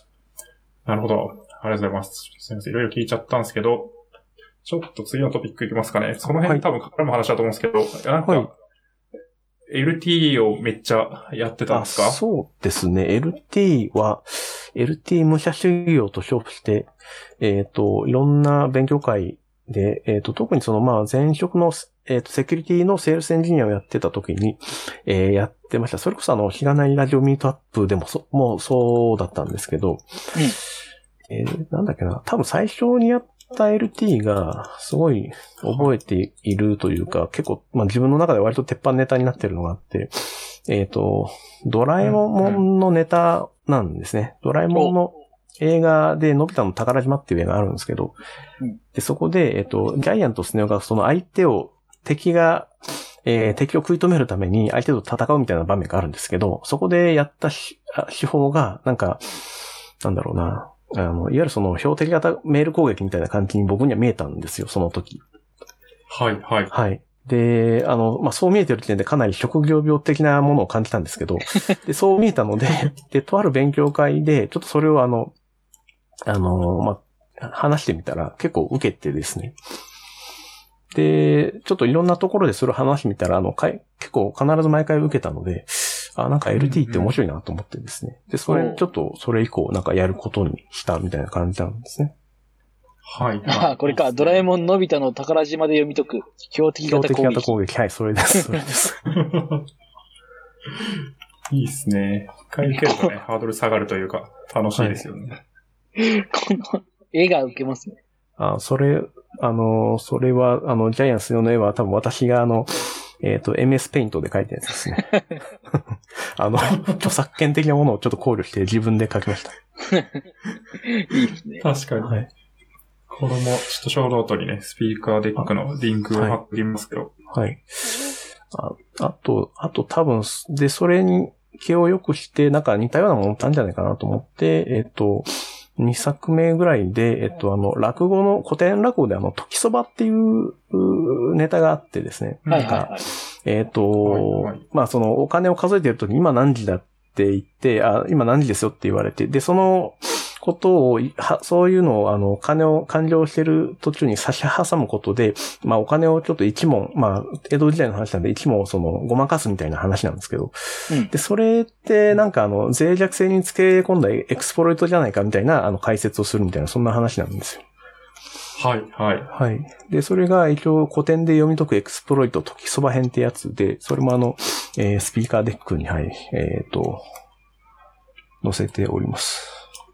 S3: なるほど。ありがとうございます。すみません。いろいろ聞いちゃったんですけど、ちょっと次のトピックいきますかね。その辺、はい、多分絡む話だと思うんですけど、なんか、はい、エルティー をめっちゃやってたんですか？
S2: そうですね。エルティー は、エルティー 武者修行と称して、えっと、いろんな勉強会で、えっと、特にその、まあ、前職の、えっと、セキュリティのセールスエンジニアをやってた時に、えー、やってました。それこそあの、しがないラジオミートアップでもそ、もうそうだったんですけど、うん、えー、なんだっけな、多分最初にやった エルティー がすごい覚えているというか、結構、まあ自分の中で割と鉄板ネタになってるのがあって、えっと、ドラえもんのネタなんですね。ドラえもんの、 映画で、のび太の宝島っていう映画があるんですけど、うん、で、そこで、えっと、ジャイアンとスネ夫がその相手を、敵が、えー、敵を食い止めるために相手と戦うみたいな場面があるんですけど、そこでやった手法が、なんか、なんだろうな、あの、いわゆるその標的型メール攻撃みたいな感じに僕には見えたんですよ、その時。
S3: はい、はい。
S2: はい。で、あの、まあ、そう見えてる時点でかなり職業病的なものを感じたんですけど、で、そう見えたので、で、とある勉強会で、ちょっとそれをあの、あの、まあ、話してみたら結構受けてですね。で、ちょっといろんなところでそれを話してみたら、あの、かい結構必ず毎回受けたので、あ、なんか エルティー って面白いなと思ってですね。で、それ、ちょっとそれ以降なんかやることにしたみたいな感じなんですね。
S3: はい。
S1: ああ、これか。ドラえもんのび太の宝島で読み解く。標的型攻撃。
S2: 標的型攻撃。はい、それです。それです。
S3: いいですね。一回受けるとね、ハードル下がるというか、楽しいですよね。
S1: はい、この絵が受けますね。
S2: あ、それ、あの、それは、あの、ジャイアンスの絵は多分私があの、えっと、エムエス ペイントで描いたやつですね。あの、著作権的なものをちょっと考慮して自分で描きました。
S1: いいですね。
S3: 確かに。はい。これも、ちょっとショーノートにね、スピーカーデックのリンクを貼りますけど。
S2: はい。はい、あ, あと、あと多分、で、それに気を良くして、なんか似たようなものったんじゃないかなと思って、えっと、にさくめぐらいで、えっと、あの、落語の、古典落語であの、時そばっていうネタがあってですね。
S1: はいはいはい。
S2: えっと、はいはい、まあ、その、お金を数えてるときに今何時だって言って、あ、今何時ですよって言われて、で、そのことを、はそういうのを、あの、金を勘定してる途中に差し挟むことで、まあ、お金をちょっと一問、まあ、江戸時代の話なんで一問その、ごまかすみたいな話なんですけど、うん、で、それって、なんかあの、脆弱性につけ込んだエクスプロイトじゃないかみたいな、あの、解説をするみたいな、そんな話なんですよ。
S3: はい、はい。
S2: はい。で、それが一応古典で読み解くエクスプロイト時そば編ってやつで、それもあの、えー、スピーカーデックに、はい、えっと、載せております。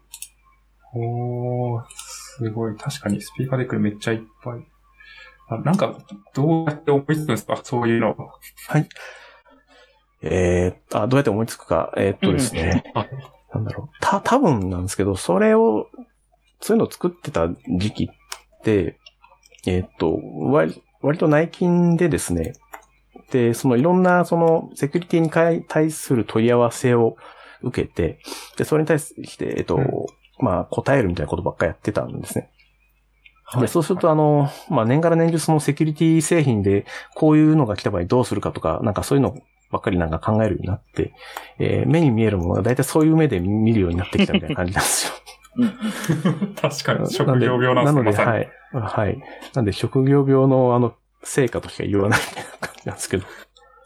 S3: おー、すごい。確かにスピーカーデックめっちゃいっぱい。あ、なんか、どうやって思いつくんですか？そういうの。
S2: はい。えー、あ、どうやって思いつくか。えー、っとですね。
S3: うん、
S2: なんだろう。た、多分なんですけど、それを、そういうのを作ってた時期って、えー、っと、割、割と内勤でですね。で、そのいろんな、その、セキュリティに対する問い合わせを受けて、で、それに対して、えっと、うんまあ、答えるみたいなことばっかりやってたんですね。はい、でそうすると、あの、まあ、年がら年中そのセキュリティ製品で、こういうのが来た場合どうするかとか、なんかそういうのばっかりなんか考えるようになって、えー、目に見えるものが大体そういう目で見るようになってきたみたいな感じなんですよ。
S3: 確かに、職業病なんですね。なので、
S2: はい。はい。なんで、職業病の、あの、成果としか言わないみたいな感じなんですけど。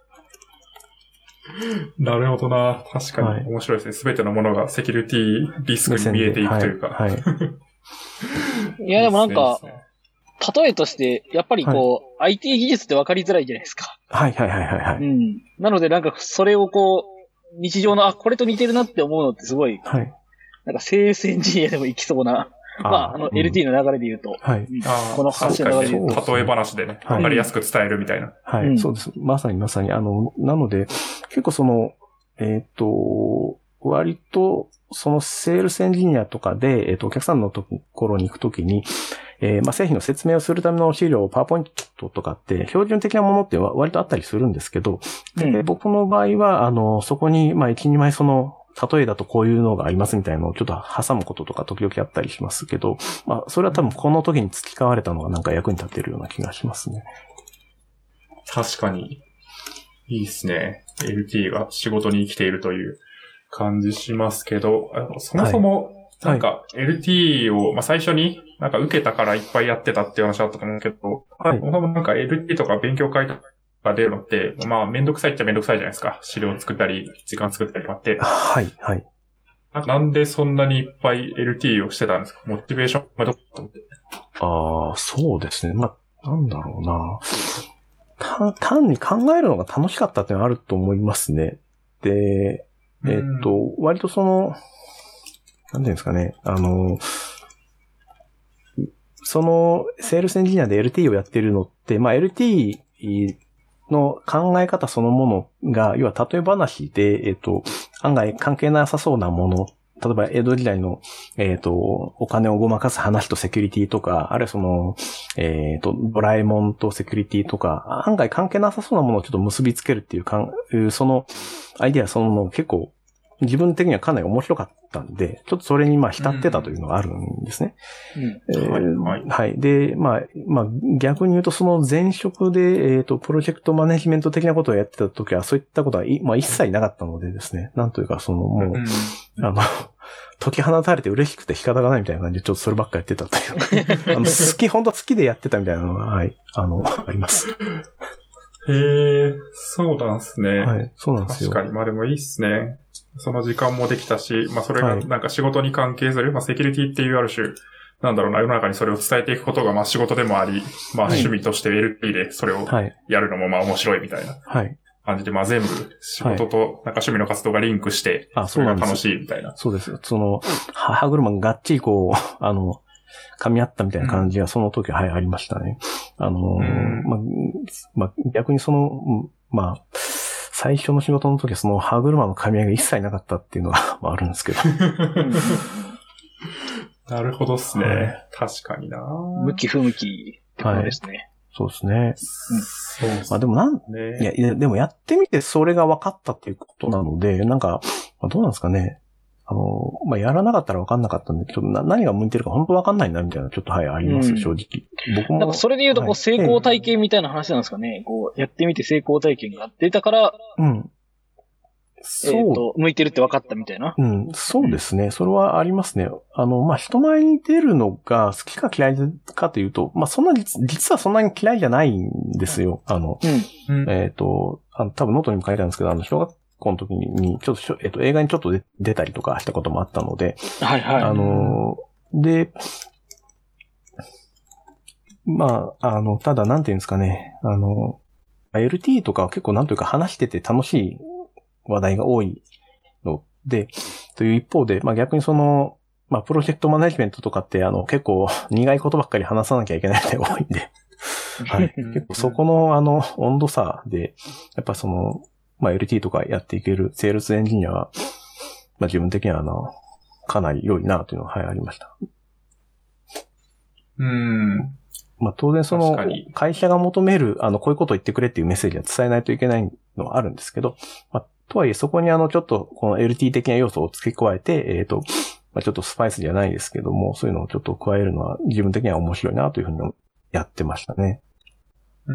S3: なるほどな。確かに面白いですね。すべ、はい、てのものがセキュリティリスクに見えていくというか。
S2: はい。はい、
S1: いや、でもなんか、例えとして、やっぱりこう、はい、アイティー 技術って分かりづらいじゃないですか。
S2: はいはいはいはい、はい。
S1: うん。なのでなんか、それをこう、日常の、あ、これと似てるなって思うのってすごい、はい。なんか、セールスエンジニアでもいきそうな、あまあ、あの、エルティー の流れで言うと。
S2: はい。
S1: あこの話の流れで言う
S3: と。例え話でね、わかりやすく伝えるみたいな。
S2: はい、うん、そうです。まさにまさに、あの、なので、結構その、えっと、割と、そのセールスエンジニアとかで、えっと、お客さんのところに行くときに、えー、まあ、製品の説明をするための資料、パワーポイントとかって、標準的なものって割とあったりするんですけど、で、うん、僕の場合は、あの、そこに、まあ、一、二枚その、例えだとこういうのがありますみたいなのをちょっと挟むこととか時々あったりしますけど、まあ、それは多分この時に付き交われたのがなんか役に立ってるような気がしますね。
S3: 確かに。いいですね。エルティー が仕事に生きているという感じしますけど、そもそも、なんか エルティー を、まあ、最初になんか受けたからいっぱいやってたっていう話あったと思うけど、はい。なんか エルティー とか勉強会とかが出るのって、まあめんどくさいっちゃめんどくさいじゃないですか。資料作ったり、時間作ったりとかって。
S2: はい、はい。
S3: なんでそんなにいっぱい エルティー をしてたんですか？モチベーションがどこかと思って。
S2: ああ、そうですね。まあ、なんだろうな。た、単に考えるのが楽しかったっていうのはあると思いますね。で、えっと、割とその、なんていうんですかね、あの、その、セールスエンジニアで エルティー をやってるのって、まあ エルティー の考え方そのものが、要は例え話で、えっと、案外関係なさそうなもの例えば江戸時代の、えっと、お金をごまかす話とセキュリティとか、あるいはその、えっと、ドラえもんとセキュリティとか、案外関係なさそうなものをちょっと結びつけるっていうかん、そのアイディアそのもの結構自分的にはかなり面白かったんで、ちょっとそれにまあ浸ってたというのがあるんですね。
S3: うんえー、はい、はい。
S2: はい。で、まあ、まあ逆に言うとその前職で、えっと、プロジェクトマネジメント的なことをやってた時はそういったことは、まあ一切なかったのでですね、なんというかそのもう、うん、あの、解き放たれて嬉しくて仕方がないみたいな感じでちょっとそればっかやってたという。あの、好き、本当は好きでやってたみたいなのが、はい、あの、あります。
S3: へえ、そうなんですね。
S2: はい、そうなんですよ。
S3: 確かに、まあでもいいっすね。その時間もできたし、まあそれがなんか仕事に関係する、はい、まあセキュリティっていうある種、なんだろうな、世の中にそれを伝えていくことがまあ仕事でもあり、まあ趣味として エルピー でそれをやるのもまあ面白いみたいな感じで、まあ全部仕事となんか趣味の活動がリンクして、それが楽しいみたいな。
S2: そうです。その、歯車ががっちりこう、あの、噛み合ったみたいな感じがその時は、はい、ありましたね。あの、まあ、まあ、逆にその、まあ、最初の仕事の時はその歯車の噛み合いが一切なかったっていうのがあるんですけど。
S3: なるほどっすね。はい、確かにな。
S1: 向き不向きってことですね。はい、
S2: そうですね。
S3: うん、そうですね。
S2: まあでもなん、ね、いや、いや、でもやってみてそれが分かったっていうことなので、なんか、まあ、どうなんですかね。あの、まあ、やらなかったら分かんなかったんで、ちょっとな何が向いてるか本当分かんないな、みたいな、ちょっとはい、あります、うん、正直。僕も。
S1: なんかそれで言うと、こう、成功体験みたいな話なんですかね。はい、こう、やってみて成功体験が出たから、
S2: うん。
S1: そう。えっと、向いてるって分かったみたいな。
S2: うん、そうですね。それはありますね。あの、まあ、人前に出るのが好きか嫌いかというと、まあ、そんな実、実はそんなに嫌いじゃないんですよ。あの、うん、えっと、あの、多分ノートにも書いてあるんですけど、あの、小学この時に、ちょっと、えっと、映画にちょっと出たりとかしたこともあったので、
S1: はいはい。
S2: あの、で、まあ、あの、ただ、なんていうんですかね、あの、エルティー とかは結構なんというか話してて楽しい話題が多いので、という一方で、まあ逆にその、まあプロジェクトマネジメントとかって、あの、結構苦いことばっかり話さなきゃいけないのが多いんで、はい。結構そこの、あの、温度差で、やっぱその、まあ エルティー とかやっていけるセールスエンジニアは、まあ自分的にはあの、かなり良いなというのが、はい、ありました。
S3: うーん。
S2: まあ当然その、会社が求める、あの、こういうことを言ってくれっていうメッセージは伝えないといけないのはあるんですけど、まあ、とはいえそこにあの、ちょっと、この エルティー 的な要素を付け加えて、えっと、まあちょっとスパイスじゃないですけども、そういうのをちょっと加えるのは自分的には面白いなというふうにやってましたね。
S3: うん。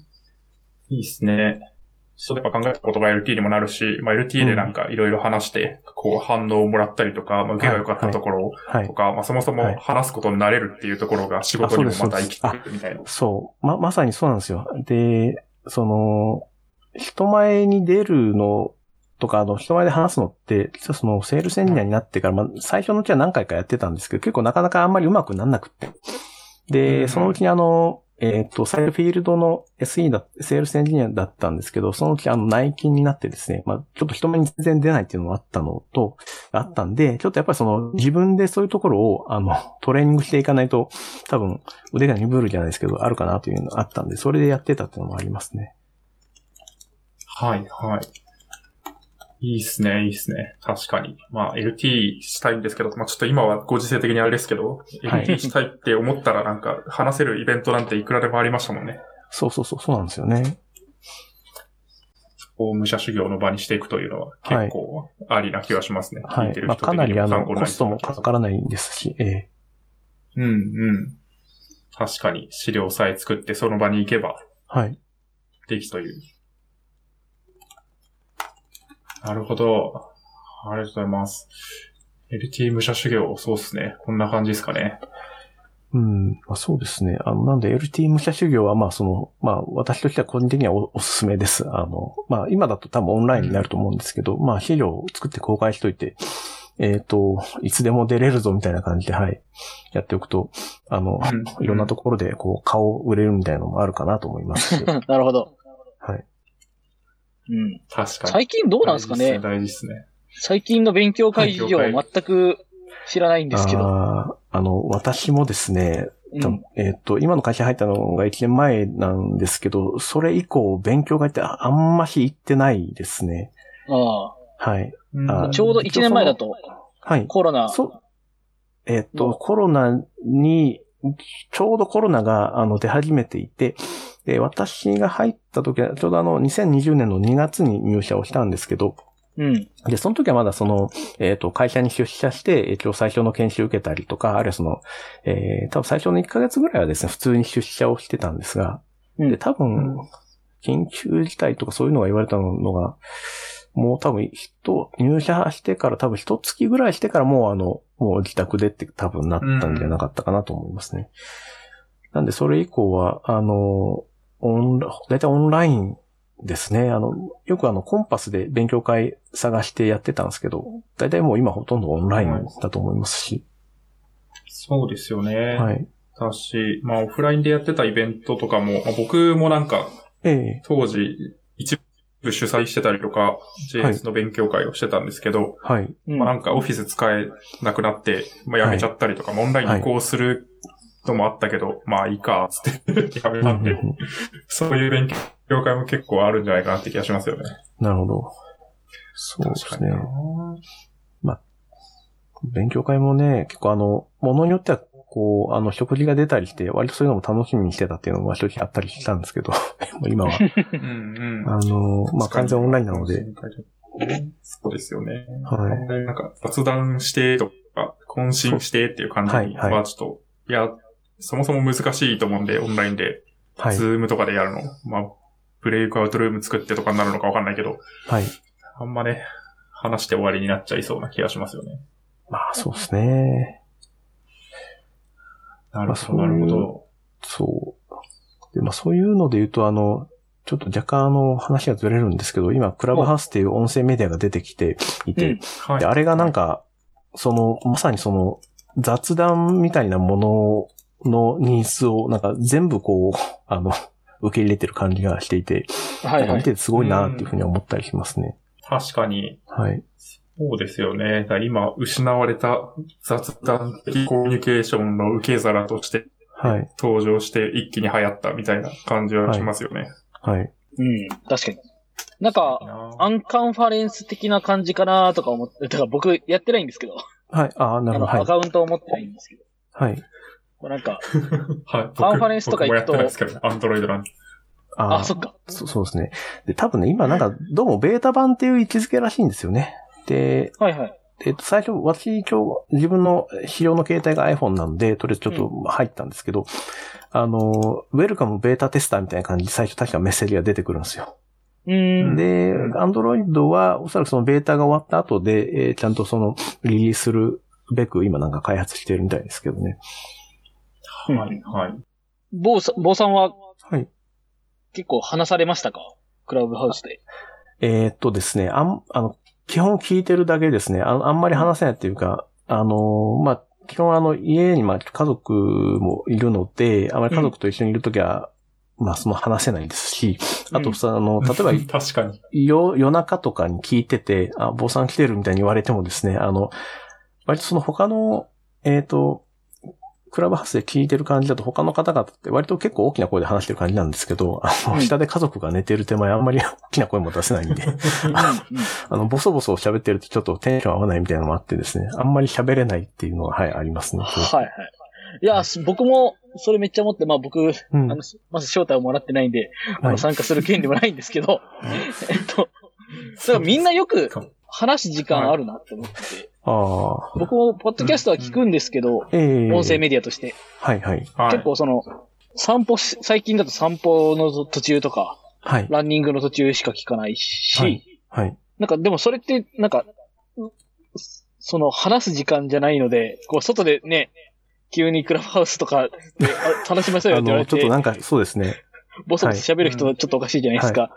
S3: いいですね。そうやっぱ考えたことが エルティー にもなるし、まあ エルティー でなんかいろいろ話して、こう反応をもらったりとか、まあ受けが良かったところとか、まあそもそも話すことになれるっていうところが仕事にもまた生きてくるみたいな。
S2: そう。ま、まさにそうなんですよ。で、その、人前に出るのとか、あの、人前で話すのって、実はそのセールスエンジニアになってから、まあ最初のうちは何回かやってたんですけど、結構なかなかあんまりうまくなんなくって。で、そのうちにあの、えっと、サイドフィールドの エスイー だ、セールスエンジニアだったんですけど、そのうちあの内勤になってですね、まあ、ちょっと人前に全然出ないっていうのがあったのと、あったんで、ちょっとやっぱりその自分でそういうところを、あの、トレーニングしていかないと、多分腕が鈍るじゃないですけど、あるかなというのがあったんで、それでやってたっていうのもありますね。
S3: はい、はい。いいっすね、いいっすね。確かに。まあ、エルティー したいんですけど、まあちょっと今はご時世的にあれですけど、はい、エルティー したいって思ったらなんか話せるイベントなんていくらでもありましたもんね。
S2: そうそうそう、そうなんですよね。
S3: こう武者修行の場にしていくというのは結構ありな気がしますね。
S2: はい。
S3: 聞いてる
S2: 人的にも参考になります。まあかなりあの、コストもかからないですし、ええ。
S3: うんうん。確かに資料さえ作ってその場に行けば、
S2: はい。
S3: できという。なるほど。ありがとうございます。エルティー 武者修行、そうですね。こんな感じですかね。
S2: うん、まあ、そうですね。あの、なんで エルティー 武者修行は、まあ、その、まあ、私としては個人的には お, おすすめです。あの、まあ、今だと多分オンラインになると思うんですけど、うん、まあ、資料を作って公開しといて、えっと、いつでも出れるぞみたいな感じで、はい、やっておくと、あの、うん、いろんなところで、こう、顔を売れるみたいなのもあるかなと思います
S1: なるほど。
S2: はい。
S1: うん。
S3: 確かに。
S1: 最近どうなんですかね。
S3: 大事ですね。
S1: 最近の勉強会事情は全く知らないんですけど。
S2: あ, あの、私もですね、うん、えっと、今の会社入ったのがいちねんまえなんですけど、それ以降勉強会ってあんまし行ってないですね。
S1: ああ。
S2: はい。
S1: うん、ちょうどいちねんまえだと、
S2: はい。
S1: コロナ。
S2: そう。えっと、コロナに、ちょうどコロナがあの出始めていて、で、私が入った時は、ちょうどあの、にせんにじゅうねんのにがつに入社をしたんですけど、
S1: うん。
S2: で、その時はまだその、えっと、会社に出社して、一応最初の研修を受けたりとか、あるいはその、えー、多分最初のいっかげつぐらいはですね、普通に出社をしてたんですが、
S1: うん、
S2: で、多分、緊急事態とかそういうのが言われたのが、もう多分、人、入社してから多分一月ぐらいしてからもうあの、もう自宅でって多分なったんじゃなかったかなと思いますね。うん、なんでそれ以降は、あの、オンラ、だいたいオンラインですね。あの、よくあの、コンパスで勉強会探してやってたんですけど、だいたいもう今ほとんどオンラインだと思いますし。
S3: そうですよね。
S2: はい。
S3: だし、まあオフラインでやってたイベントとかも、まあ、僕もなんか、ええ、当時、一部主催してたりとか、ジェイエス の勉強会をしてたんですけど、
S2: はい。
S3: まあなんかオフィス使えなくなって、まあやめちゃったりとか、はい、オンラインに移行するのもあったけど、はい、まあいいか、つってやめたんで、そういう勉強会も結構あるんじゃないかなって気がしますよね。
S2: なるほど。そうですね。まあ、勉強会もね、結構あの、ものによっては、こう、あの、食事が出たりして、割とそういうのも楽しみにしてたっていうのも正直あったりしたんですけど、今は。うんうん、あの、まあ、完全オンラインなので。
S3: そうですよね。
S2: はい。
S3: なんか、雑談してとか、懇親してっていう感じに、まあちょっと、いや、そもそも難しいと思うんで、オンラインで、はい、ズームとかでやるの。まあ、ブレイクアウトルーム作ってとかになるのかわかんないけど、
S2: はい。
S3: あんまね、話して終わりになっちゃいそうな気がしますよね。
S2: まあ、そうですね。
S3: なるほど、なるほど。
S2: そう。で、まあそういうので言うと、あの、ちょっと若干あの話がずれるんですけど、今、クラブハウスっていう音声メディアが出てきていて、うんはい、で、あれがなんか、その、まさにその、雑談みたいなもののニーズを、なんか全部こう、あの、受け入れてる感じがしていて、はいはい、なんか見ててすごいなっていうふうに思ったりしますね。
S3: 確かに。
S2: はい。
S3: そうですよね。今、失われた雑談的コミュニケーションの受け皿として、
S2: はい。
S3: 登場して一気に流行ったみたいな感じはしますよね。
S2: はい。はい、
S1: うん、確かに。なんか、アンカンファレンス的な感じかなとか思って、だから僕やってないんですけど。
S2: はい。ああ、なるほど。
S1: アカウントを持ってないんですけど。
S2: はい。
S1: なんか、
S3: はい。
S1: カンファレンスとか行くと。僕もやってない
S3: ですけど、アンドロイドなんで。
S2: あ
S1: あ、そっか
S2: そ。そうですね。で、多分ね、今なんか、どうもベータ版っていう位置づけらしいんですよね。で、
S1: はいはい。
S2: えっと、最初、私、一応、自分の使用の携帯が iPhone なんで、とりあえずちょっと入ったんですけど、うん、あの、ウェルカムベータテスターみたいな感じで最初確かメッセージが出てくるんですよ。
S1: うん
S2: で、Android はおそらくそのベータが終わった後で、えー、ちゃんとそのリリースするべく今なんか開発してるみたいですけどね。
S3: はい、はい。
S1: 坊さん、坊さんは、
S2: はい。
S1: 結構話されましたか？クラブハウスで。
S2: えー、っとですね、あん、あの、基本聞いてるだけですね。あ, あんまり話せないっていうか、あの、まあ、基本あの、家にまあ家族もいるので、あまり家族と一緒にいるときは、うん、まあ、その話せないですし、あとさ、あの、例えば、
S3: 確かに。
S2: 夜、夜中とかに聞いてて、あ、坊さん来てるみたいに言われてもですね、あの、割とその他の、えっと、クラブハウスで聞いてる感じだと他の方々って割と結構大きな声で話してる感じなんですけど、あの、下で家族が寝てる手前あんまり大きな声も出せないんで、あの、ボソボソ喋ってるとちょっとテンション合わないみたいなのもあってですね、あんまり喋れないっていうのは、はい、ありますね。
S1: はいはい。いや、僕もそれめっちゃ思って、まあ僕、うん、あのまず招待をもらってないんで、あの参加する権利もないんですけど、えっと、だからみんなよく話す時間あるなって思ってて、
S2: あ
S1: 僕もポッドキャストは聞くんですけど、うんうん、音声メディアとして。
S2: はいはい。
S1: 結構その、散歩し、最近だと散歩の途中とか、
S2: はい、
S1: ランニングの途中しか聞かないし、
S2: はい。はい、
S1: なんかでもそれって、なんか、その話す時間じゃないので、こう外でね、急にクラブハウスとかで話しましょうよって言われて、
S2: ちょっとなんかそうですね。
S1: ボソボソ喋る人はちょっとおかしいじゃないですか。
S2: はい、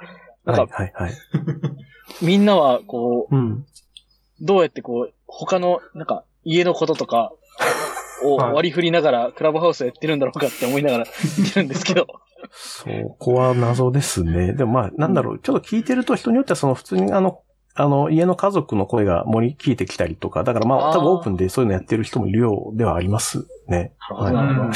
S1: なんか、
S2: はい、はい。
S1: みんなはこう、
S2: うん、
S1: どうやってこう、他の、なんか、家のこととかを割り振りながら、クラブハウスやってるんだろうかって思いながら見てるんですけど。
S2: そこは謎ですね。でもまあ、なんだろう、ちょっと聞いてると人によってはその普通にあの、あの、家の家族の声が盛り聞いてきたりとか、だからまあ、多分オープンでそういうのやってる人もいるようではありますね。
S1: はい、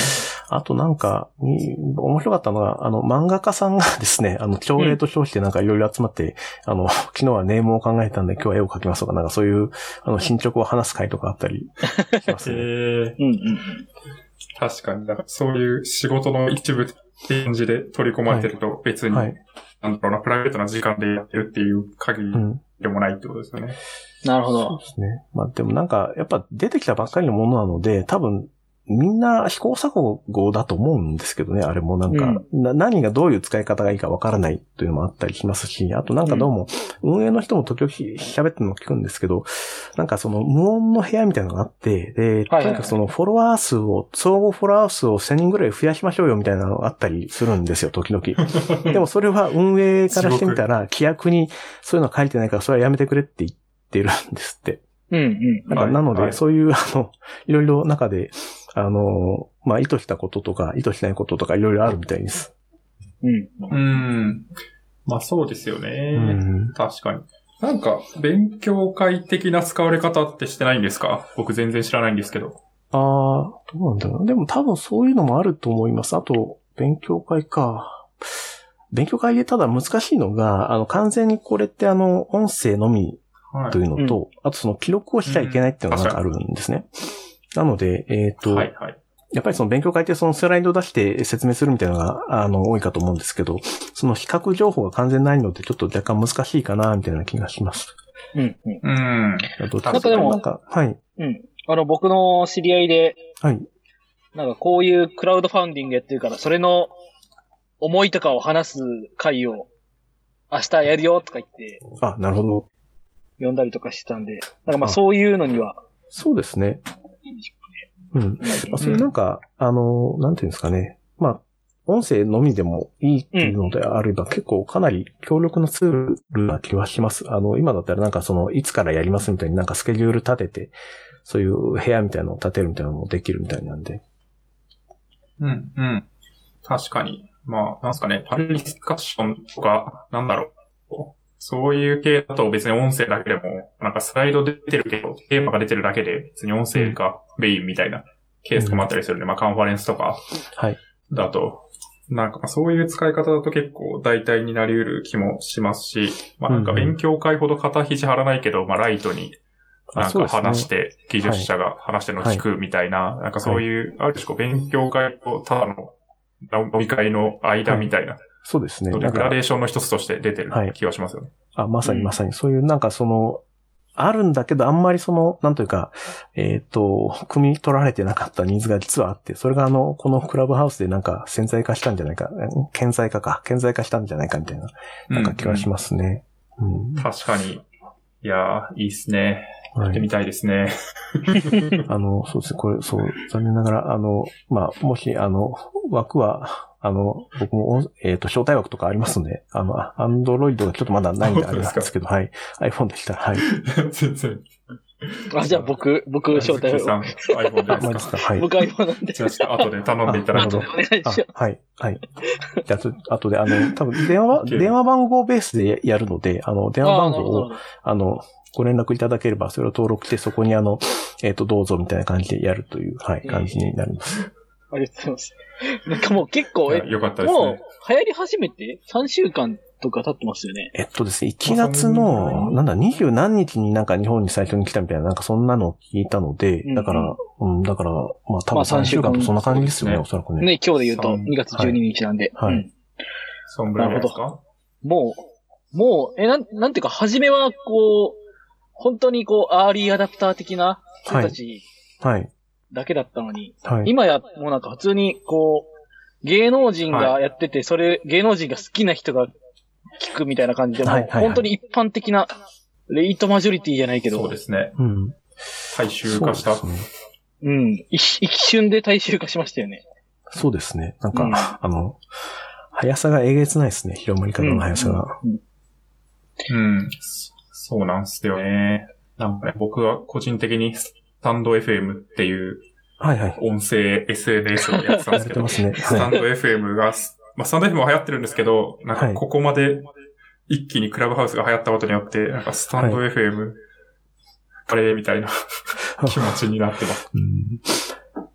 S2: あとなんか、面白かったのが、あの、漫画家さんがですね、あの、朝礼と称してなんかいろいろ集まって、うん、あの、昨日はネームを考えたんで今日は絵を描きますとか、なんかそういう、あの、進捗を話す会とかあったりしますね。へ
S3: ー。うんうん。確かに、なんかそういう仕事の一部って感じで取り込まれてると別に、はいはい、なんだろうな、プライベートな時間でやってるっていう限りでもないってことですよね。
S1: うん、なるほど。
S2: そうですね。まあでもなんか、やっぱ出てきたばっかりのものなので、多分、みんな試行錯誤だと思うんですけどね、あれもなんか、うん、な何がどういう使い方がいいかわからないというのもあったりしますし、あとなんかどうも、運営の人も時々喋ってるのを聞くんですけど、なんかその無音の部屋みたいなのがあって、で、とにかくそのフォロワー数を、総合フォロワー数をせんにんぐらい増やしましょうよみたいなのがあったりするんですよ、時々。でもそれは運営からしてみたら、規約にそういうの書いてないから、それはやめてくれって言ってるんですって。
S1: うんうん。
S2: なんかなので、はい、そういう、あの、いろいろ中で、あの、まあ、意図したこととか、意図しないこととかいろいろあるみたいです。
S3: うん。うん。まあ、そうですよね。うん、確かに。なんか、勉強会的な使われ方ってしてないんですか？僕全然知らないんですけど。
S2: ああ、どうなんだろう。でも多分そういうのもあると思います。あと、勉強会か。勉強会でただ難しいのが、あの、完全にこれってあの、音声のみというのと、はい、あとその記録をしちゃいけないっていうのがなんかあるんですね。なので、えっと、はいはい、やっぱりその勉強会ってそのスライド出して説明するみたいなのが、あの、多いかと思うんですけど、その比較情報が完全ないのでちょっと若干難しいかな、みたいな気がします。
S1: うん、うん。うん。
S2: なんかでも、なんか、はい。
S1: うん。あの、僕の知り合いで、
S2: はい。
S1: なんかこういうクラウドファンディングやってるから、それの思いとかを話す会を明日やるよとか言って、
S2: あ、なるほど。
S1: 呼んだりとかしてたんで、なんかまあそういうのには。
S2: そうですね。うん。まあ、それなんか、あの、なんていうんですかね。まあ、音声のみでもいいっていうのであれば、うん、結構かなり強力なツールな気はします。あの、今だったらなんかその、いつからやりますみたいになんかスケジュール立てて、そういう部屋みたいなのを立てるみたいなのもできるみたいなんで。
S3: うん、うん。確かに。まあ、なんすかね、パネルディスカッションとか、なんだろう。そういう系だと別に音声だけでも、なんかスライド出てるけど、テーマが出てるだけで、別に音声がメインみたいなケースもあったりするんで、うん、まあカンファレンスとか、
S2: はい。
S3: だと、なんかそういう使い方だと結構代替になり得る気もしますし、まあなんか勉強会ほど肩肘張らないけど、まあライトになんか話して、技術者が話してるのを聞くみたいな、なんかそういう、ある種こう勉強会とただの飲み会の間みたいな、
S2: そうですね。
S3: グラデーションの一つとして出てる気がしますよね。
S2: はい、あ、まさにまさに。そういうなんかその、あるんだけど、あんまりその、なんというか、えっと、汲み取られてなかったニーズが実はあって、それがあの、このクラブハウスでなんか潜在化したんじゃないか、顕在化か、顕在化したんじゃないかみたいな、なんか気がしますね。
S3: うんうん、確かに。いやー、いいっすね。やってみたいですね。
S2: はい、あの、そうですね、これ、そう、残念ながら、あの、まあ、もし、あの、枠は、あの、僕も、えっと、招待枠とかありますんで、あの、アンドロイドがちょっとまだないんであれなんですけど、はい。iPhone でしたら、はい。
S3: 全然。
S1: あ、じゃあ僕、僕、招待枠。
S3: さん、iPhone ですか。
S2: はい。
S1: 僕 iPhone なんで。
S3: じゃあちょっと後で頼んでいただくと。
S1: お願いします。
S2: はい、はい。じゃあ、後で、あの、多分、電話、電話番号ベースでやるので、あの、電話番号を、あの、ご連絡いただければ、それを登録して、そこにあの、えっと、どうぞみたいな感じでやるという、はい、感じになります。
S1: ありがとうございます。なんかもう結構、
S3: え、よかったですね。
S1: もう流行り始めてさんしゅうかんとか経ってますよね。
S2: えっとですね、いちがつの、なんだ、二十何日になんか日本に最初に来たみたいな、なんかそんなのを聞いたので、だから、うん、だから、まあ多分さんしゅうかんとそんな感じですよね、おそらくね。
S1: ね、今日で言うとにがつじゅうににちなんで。
S2: はい。
S3: そんぐらいですか？
S1: もう、もう、え、なん、なんていうか、初めはこう、本当にこう、アーリーアダプター的な人たち、
S2: はい。
S1: だけだったのに、
S2: はい、
S1: 今や、もうなんか普通にこう、芸能人がやってて、はい、それ、芸能人が好きな人が聞くみたいな感じで、もう本当に一般的な、レイトマジョリティじゃないけど。
S3: そうですね。
S2: うん。
S3: 大衆化した。
S1: うね、うん。一, 一瞬で大衆化しましたよね。
S2: そうですね。なんか、うん、あの、速さがえげつないですね。広まり方の速さが。
S3: うん。うんうん、そうなんですよね。なんかね、僕は個人的にスタンド エフエム っていう音声 エスエヌエス をやってたんですけど、
S2: はいはい、
S3: スタンド エフエム が、まあ、スタンド エフエム も流行ってるんですけど、なんかここまで一気にクラブハウスが流行ったことによって、なんかスタンド エフエム、あれみたいな気持ちになってます。
S2: うん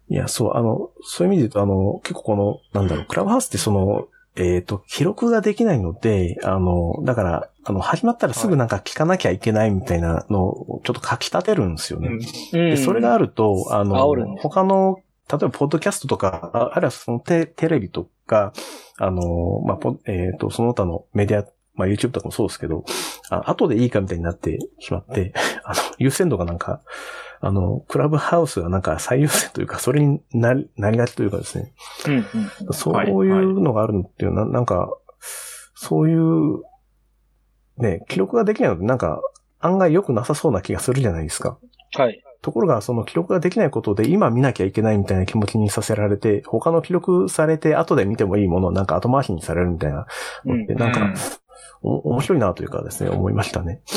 S2: いや、そう、あの、そういう意味で言うと、あの、結構この、なんだろう、クラブハウスってその、えっと、記録ができないので、あの、だから、あの、始まったらすぐなんか聞かなきゃいけないみたいなのをちょっと書き立てるんですよね。うん、で、それがあると、あの、他の、例えば、ポッドキャストとか、あるいはそのテ、テレビとか、あの、まあ、えっと、その他のメディア、まあ、YouTube とかもそうですけど、あ後でいいかみたいになってしまって、あの、優先度がなんか、あの、クラブハウスがなんか最優先というか、それになり、なりがちというかですね。うんうん、そういうのがあるっていうのは、なんか、そういう、ね、記録ができないので、なんか、案外良くなさそうな気がするじゃないですか。
S1: はい。
S2: ところが、その記録ができないことで、今見なきゃいけないみたいな気持ちにさせられて、他の記録されて、後で見てもいいものをなんか後回しにされるみたいなのって、なんか、うん、お面白いなというかですね、思いましたね。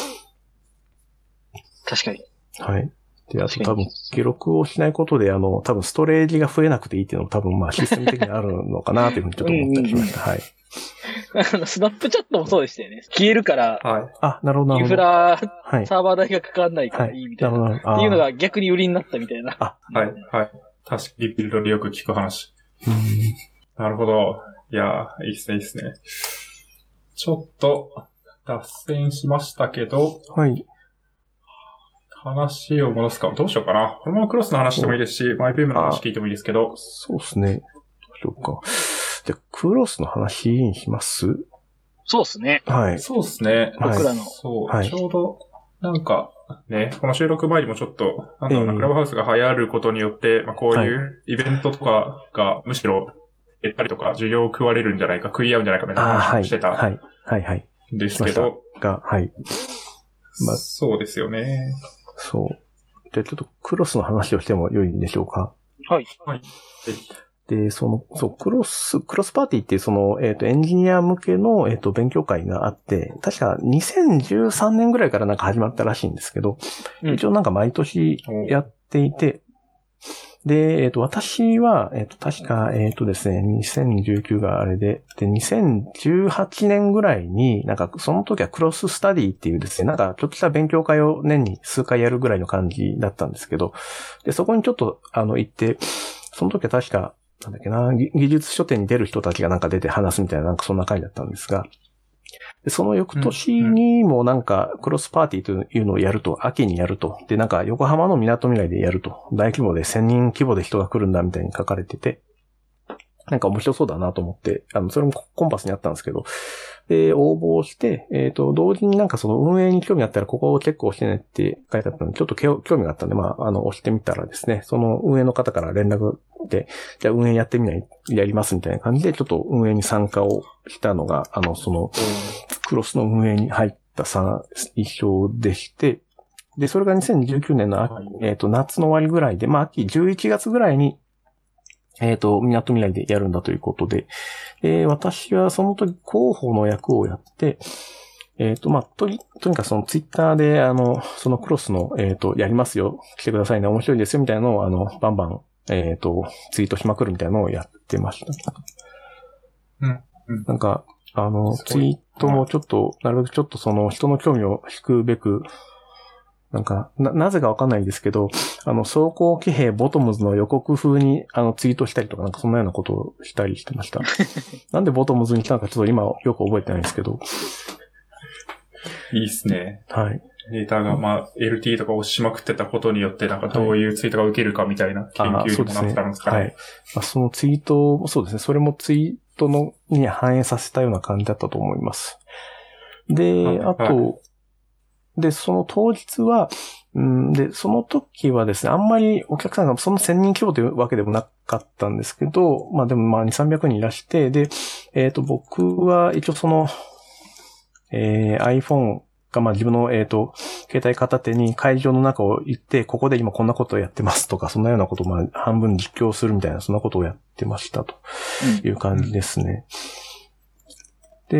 S1: 確かに。
S2: はい。で、あと多分、記録をしないことで、あの、多分ストレージが増えなくていいっていうのも多分、まあ、システム的にあるのかなというふうにちょっと思ったりしました。はい。
S1: あの、スナップチャットもそうでしたよね。消えるから、
S2: はい。あ、なるほど、なるほど。
S1: インフラ、はい、サーバー代がかかんないからいいみたいな。はい、なるほど。っていうのが逆に売りになったみたいな。
S3: あ、はい、はい。確かにリビルドでよく聞く話。うん、なるほど。いや、いいっすね、いいっすね。ちょっと、脱線しましたけど、
S2: はい。
S3: 話を戻すか。どうしようかな。このままクロスの話でもいいですし、アイピーエム の話聞いてもいいですけど。
S2: そうですね。どうしようか。じゃあ、クロスの話にします？
S1: そうですね。
S2: はい。
S3: そうですね。
S1: 僕らの。
S3: そう、
S2: はい。
S3: ちょうど、なんか、ね、この収録前にもちょっと、なんだろうな、えー、クラブハウスが流行ることによって、まあ、こういうイベントとかがむしろ減ったりとか、需要を食われるんじゃないか、食い合うんじゃないかみたいな話をしてた。
S2: はい。はい。はい。
S3: ですけど。
S2: が、はい。
S3: まあ、そうですよね。
S2: そう。じゃあちょっとクロスの話をしても良いんでしょうか。
S1: はい。
S3: はい。
S2: で、その、そう、クロス、クロスパーティーっていうその、えっと、エンジニア向けの、えっと、勉強会があって、確かにせんじゅうさんねんぐらいからなんか始まったらしいんですけど、うん、一応なんか毎年やっていて、で、えっと、私は、えっと、確か、えっとですね、にせんじゅうきゅうがあれで、で、にせんじゅうはちねんぐらいに、なんか、その時はクロススタディっていうですね、なんか、ちょっとした勉強会を年に数回やるぐらいの感じだったんですけど、で、そこにちょっと、あの、行って、その時は確か、なんだっけな、技術書店に出る人たちがなんか出て話すみたいな、なんかそんな回だったんですが、でその翌年にもなんかクロスパーティーというのをやると、秋にやると。で、なんか横浜の港未来でやると。大規模でせんにん規模で人が来るんだみたいに書かれてて、なんか面白そうだなと思って、あの、それもコンパスにあったんですけど、で、応募して、えっと、同時になんかその運営に興味あったらここをチェックをしてねって書いてあったので、ちょっと興味があったんで、まあ、あの、押してみたらですね、その運営の方から連絡で、じゃあ運営やってみない、やりますみたいな感じで、ちょっと運営に参加をしたのが、あの、その、クロスの運営に入ったさ、一緒でして、で、それがにせんじゅうきゅうねんの、えっと、夏の終わりぐらいで、まあ、秋じゅういちがつぐらいに、えっと、港未来でやるんだということで、えー、私はその時広報の役をやって、えっと、まあ、とに、とにかくそのツイッターで、あの、そのクロスの、えっと、やりますよ、来てくださいね、面白いですよ、みたいなのを、あの、バンバン、えっと、ツイートしまくるみたいなのをやってました。
S3: うん。うん、
S2: なんか、あの、ツイートもちょっと、なるべくちょっとその人の興味を引くべく、なんか、な、なぜかわかんないんですけど、あの、走行騎兵ボトムズの予告風に、あの、ツイートしたりとか、なんかそんなようなことをしたりしてました。なんでボトムズにしたのかちょっと今よく覚えてないんですけど。
S3: いいっすね。
S2: はい。
S3: データが、まあ、エルティー とか押しまくってたことによって、なんかどういうツイートが受けるかみたいな研究にもなってたんですかね。
S2: はい。まあ、そのツイートもそうですね。それもツイートのに反映させたような感じだったと思います。で、はい、あと、はいで、その当日は、うん、で、その時はですね、あんまりお客さんがそのせんにん規模というわけでもなかったんですけど、まあでもまあにせんさんびゃくにんいらして、で、えっと、僕は一応その、えー、iPhone がまあ自分の、えっと、携帯片手に会場の中を行って、ここで今こんなことをやってますとか、そんなようなことをまあ半分実況するみたいな、そんなことをやってましたという感じですね。うん、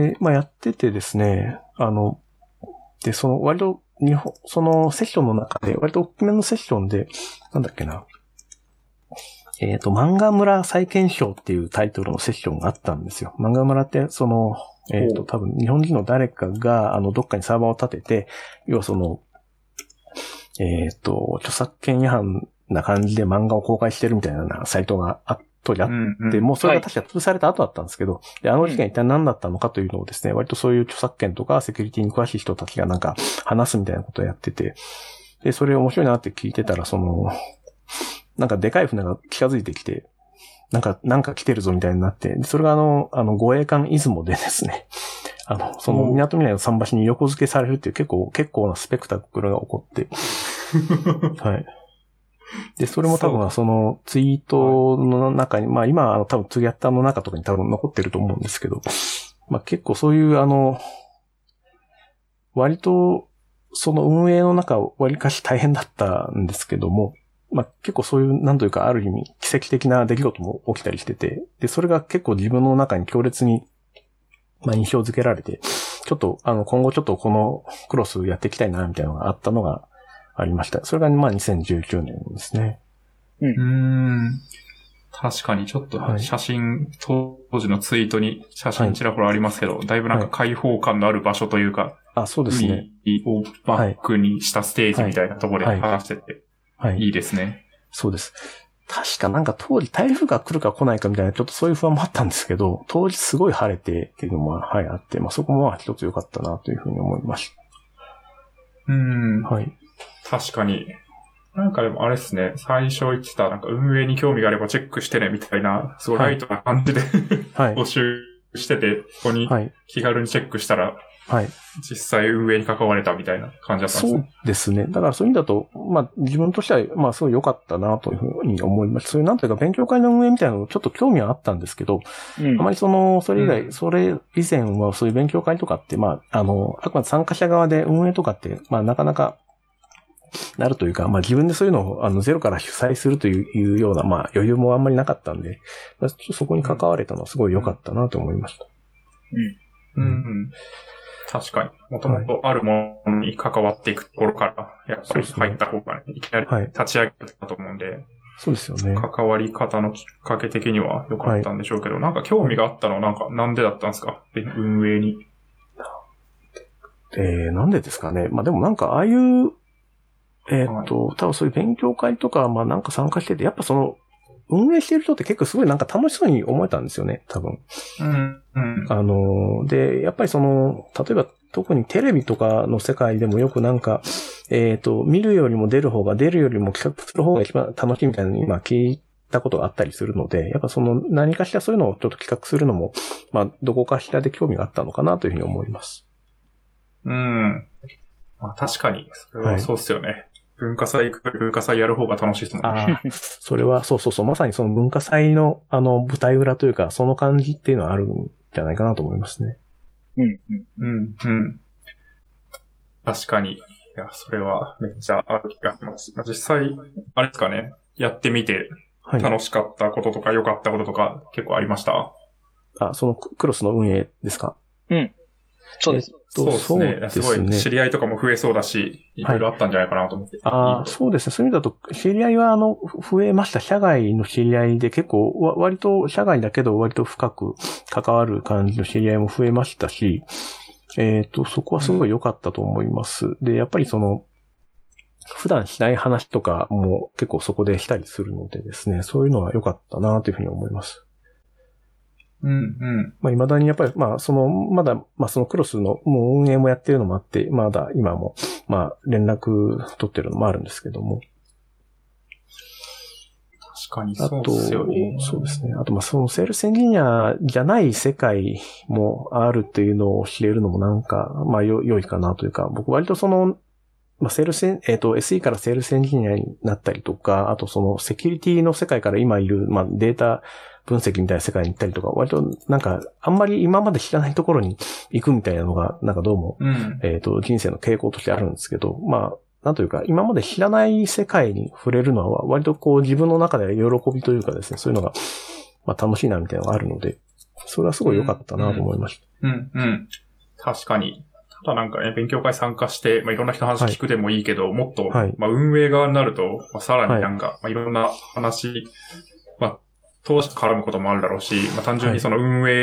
S2: で、まあやっててですね、あの、で、その、割と、日本、そのセッションの中で、割と大きめのセッションで、なんだっけな。えっと、漫画村再検証っていうタイトルのセッションがあったんですよ。漫画村って、その、えっと、多分日本人の誰かが、あの、どっかにサーバーを立てて、要はその、えっと、著作権違反な感じで漫画を公開してるみたいなサイトがあ当時あって、うんうん、もうそれが確か潰された後だったんですけど、はい、で、あの事件一体何だったのかというのをですね、割とそういう著作権とかセキュリティに詳しい人たちがなんか話すみたいなことをやってて、で、それ面白いなって聞いてたら、その、なんかでかい船が近づいてきて、なんか、なんか来てるぞみたいになって、それがあの、あの、護衛艦出雲でですね、あの、その港未来の桟橋に横付けされるっていう結構、結構なスペクタクルが起こって、はい。で、それも多分そのツイートの中に、まあ今、あの多分ツイッターの中とかに多分残ってると思うんですけど、まあ結構そういうあの、割とその運営の中割かし大変だったんですけども、まあ結構そういう、なんというかある意味奇跡的な出来事も起きたりしてて、で、それが結構自分の中に強烈に、まあ印象づけられて、ちょっとあの今後ちょっとこのクロスやっていきたいなみたいなのがあったのが、ありました。それがまあにせんじゅうきゅうねんですね。
S3: うん。うーん。確かにちょっと写真、はい、当時のツイートに写真ちらほらありますけど、はい、だいぶなんか開放感のある場所というか、はい、
S2: あ、そうですね。
S3: 海をバックにしたステージみたいなところで話してて、はいはい、いいですね。
S2: そうです。確かなんか当時台風が来るか来ないかみたいなちょっとそういう不安もあったんですけど、当時すごい晴れてっていうのもはい、あって、まあそこもまあ一つ良かったなというふうに思いました。
S3: うーん。
S2: はい。
S3: 確かに。なんかでもあれですね、最初言ってた、なんか運営に興味があればチェックしてね、みたいな、すごいライトな感じで、はい、募集してて、ここに気軽にチェックしたら、はい、実際運営に関われたみたいな感じだったんですね。
S2: そうですね。だからそういう意味だと、まあ自分としては、まあすごい良かったなというふうに思います。そういうなんというか勉強会の運営みたいなのちょっと興味はあったんですけど、うん、あまりその、それ以外、うん、それ以前はそういう勉強会とかって、まあ、あの、あくまで参加者側で運営とかって、まあなかなか、なるというか、まあ自分でそういうのをあのゼロから主催するというような、まあ余裕もあんまりなかったんで、まあ、そこに関われたのはすごい良かったなと思いました。
S3: うん。うん。うん、確かに。もともとあるものに関わっていくところから、やっぱり入った方が、ね、いきなり立ち上げたと思うんで、はい、
S2: そうですよね。
S3: 関わり方のきっかけ的には良かったんでしょうけど、はい、なんか興味があったのはなんかなんでだったんですか？運営に。
S2: えー、なんでですかね。まあでもなんかああいうえー、っと、はい、多分そういう勉強会とか、まあなんか参加してて、やっぱその、運営してる人って結構すごいなんか楽しそうに思えたんですよね、多分。
S3: うん。うん。
S2: あの、で、やっぱりその、例えば特にテレビとかの世界でもよくなんか、えー、っと、見るよりも出る方が、出るよりも企画する方が一番楽しいみたいなのに今聞いたことがあったりするので、やっぱその何かしらそういうのをちょっと企画するのも、まあどこかしらで興味があったのかなというふうに思います。
S3: うん。まあ確かに、それはそうっすよね。はい、文化祭、文化祭やる方が楽しいですもんね。
S2: ああ、それは、そうそうそう、まさにその文化祭の、あの、舞台裏というか、その感じっていうのはあるんじゃないかなと思いますね。
S3: うん、うん、うん。確かに。いや、それはめっちゃある気がします。実際、あれですかね、やってみて、楽しかったこととか良かったこととか結構ありました？
S2: あ、そのクロスの運営ですか？
S1: うん。そうです。
S3: そうですね。すごい知り合いとかも増えそうだし、いろいろあったんじゃないかなと思って。
S2: はい、ああ、そうですね。そういう意味だと、知り合いはあの、増えました。社外の知り合いで結構、割と、社外だけど割と深く関わる感じの知り合いも増えましたし、えっと、そこはすごい良かったと思います。うん、で、やっぱりその、普段しない話とかも結構そこでしたりするのでですね、そういうのは良かったなというふうに思います。
S3: うんうん。
S2: まあ、未だにやっぱり、まあ、その、まだ、まあ、そのクロスの、もう運営もやってるのもあって、まだ今も、まあ、連絡取ってるのもあるんですけども。
S3: 確かにそうですよね。
S2: あと、そうですね。あと、まあ、そのセールスエンジニアじゃない世界もあるっていうのを知れるのもなんか、まあ、よ、良いかなというか、僕割とその、まあ、セールスエン、えっと、エスイー からセールスエンジニアになったりとか、あとそのセキュリティの世界から今いる、まあ、データ分析みたいな世界に行ったりとか、割となんか、あんまり今まで知らないところに行くみたいなのが、なんかどうも、うん、えっと、人生の傾向としてあるんですけど、まあ、なんというか、今まで知らない世界に触れるのは、割とこう自分の中で喜びというかですね、そういうのが、まあ楽しいなみたいなのがあるので、それはすごい良かったなと思いました。
S3: うん、うん、うん。確かに。ただなんかね、勉強会参加して、まあ、いろんな人の話聞くでもいいけど、はい、もっと、はい、まあ、運営側になると、まあ、さらになんか、はい、まあ、いろんな話、まあ、投資絡むこともあるだろうし、まあ、単純にその運営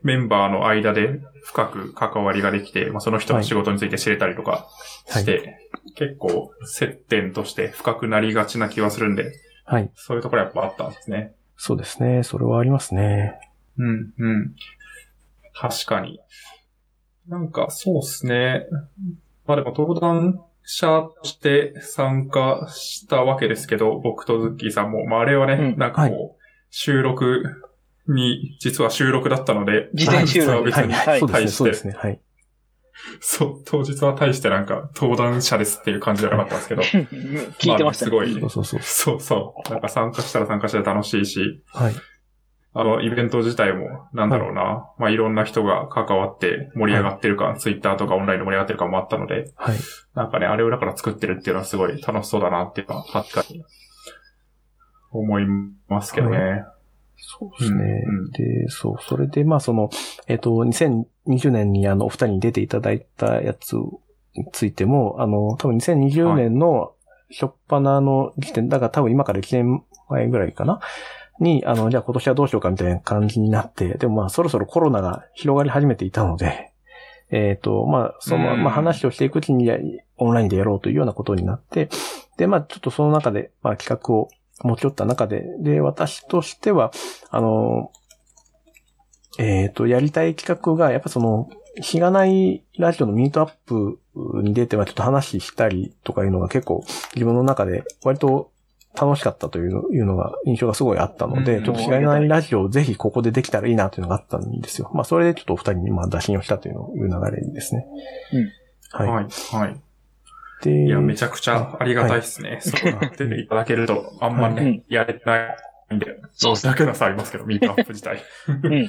S3: メンバーの間で深く関わりができて、まあ、その人の仕事について知れたりとかして、はいはい、結構接点として深くなりがちな気はするんで、はい。そういうところやっぱあったんですね。
S2: そうですね。それはありますね。
S3: うん、うん。確かに。なんか、そうですね。まあでも登壇者として参加したわけですけど、僕とズッキーさんも、まああれはね、うん、なんかこう、はい、収録に、実は収録だったので、
S1: 事前収録
S3: は別に対して、
S2: そうですね、はい。
S3: そう、当日は対してなんか、登壇者ですっていう感じじゃなかったんですけど。
S1: 聞いてました、
S3: ね。まあ、すごい。
S2: そうそうそう。
S3: そうそう。なんか参加したら参加したら楽しいし。
S2: はい。
S3: あの、イベント自体も、なんだろうな。はい、まあ、いろんな人が関わって盛り上がってる感、はい、ツイッターとかオンラインで盛り上がってる感もあったので。
S2: はい。
S3: なんかね、あれを裏から作ってるっていうのはすごい楽しそうだなっていうのは、確かに、思いますけどね。はい、
S2: そうですね、うん。で、そう、それで、まあ、その、えっと、にせんにじゅうねんにあの、お二人に出ていただいたやつについても、あの、多分にせんにじゅうねんの初っ端の時点、だから多分今からいちねんまえぐらいかなに、あの、じゃあ今年はどうしようかみたいな感じになって、でもまあ、そろそろコロナが広がり始めていたので、えっと、まあ、その、まあ話をしていくうちに、オンラインでやろうというようなことになって、で、まあ、ちょっとその中で、まあ、企画を持ち寄った中で、で、私としては、あの、えっと、やりたい企画が、やっぱその、しがないラジオのミートアップに出てはちょっと話したりとかいうのが結構自分の中で割と楽しかったというのが印象がすごいあったので、うん、ちょっとしがないラジオをぜひここでできたらいいなというのがあったんですよ。まあそれでちょっとお二人にまあ打診をしたという流れですね。
S1: うん。
S3: はい。はい。はい。で、いや、めちゃくちゃありがたいですね。はい、そうなっていただけると、あんまりね、はい、やれないんで。
S1: そうですね。
S3: 楽なさありますけど、ミートアップ自体。
S1: うん。はい。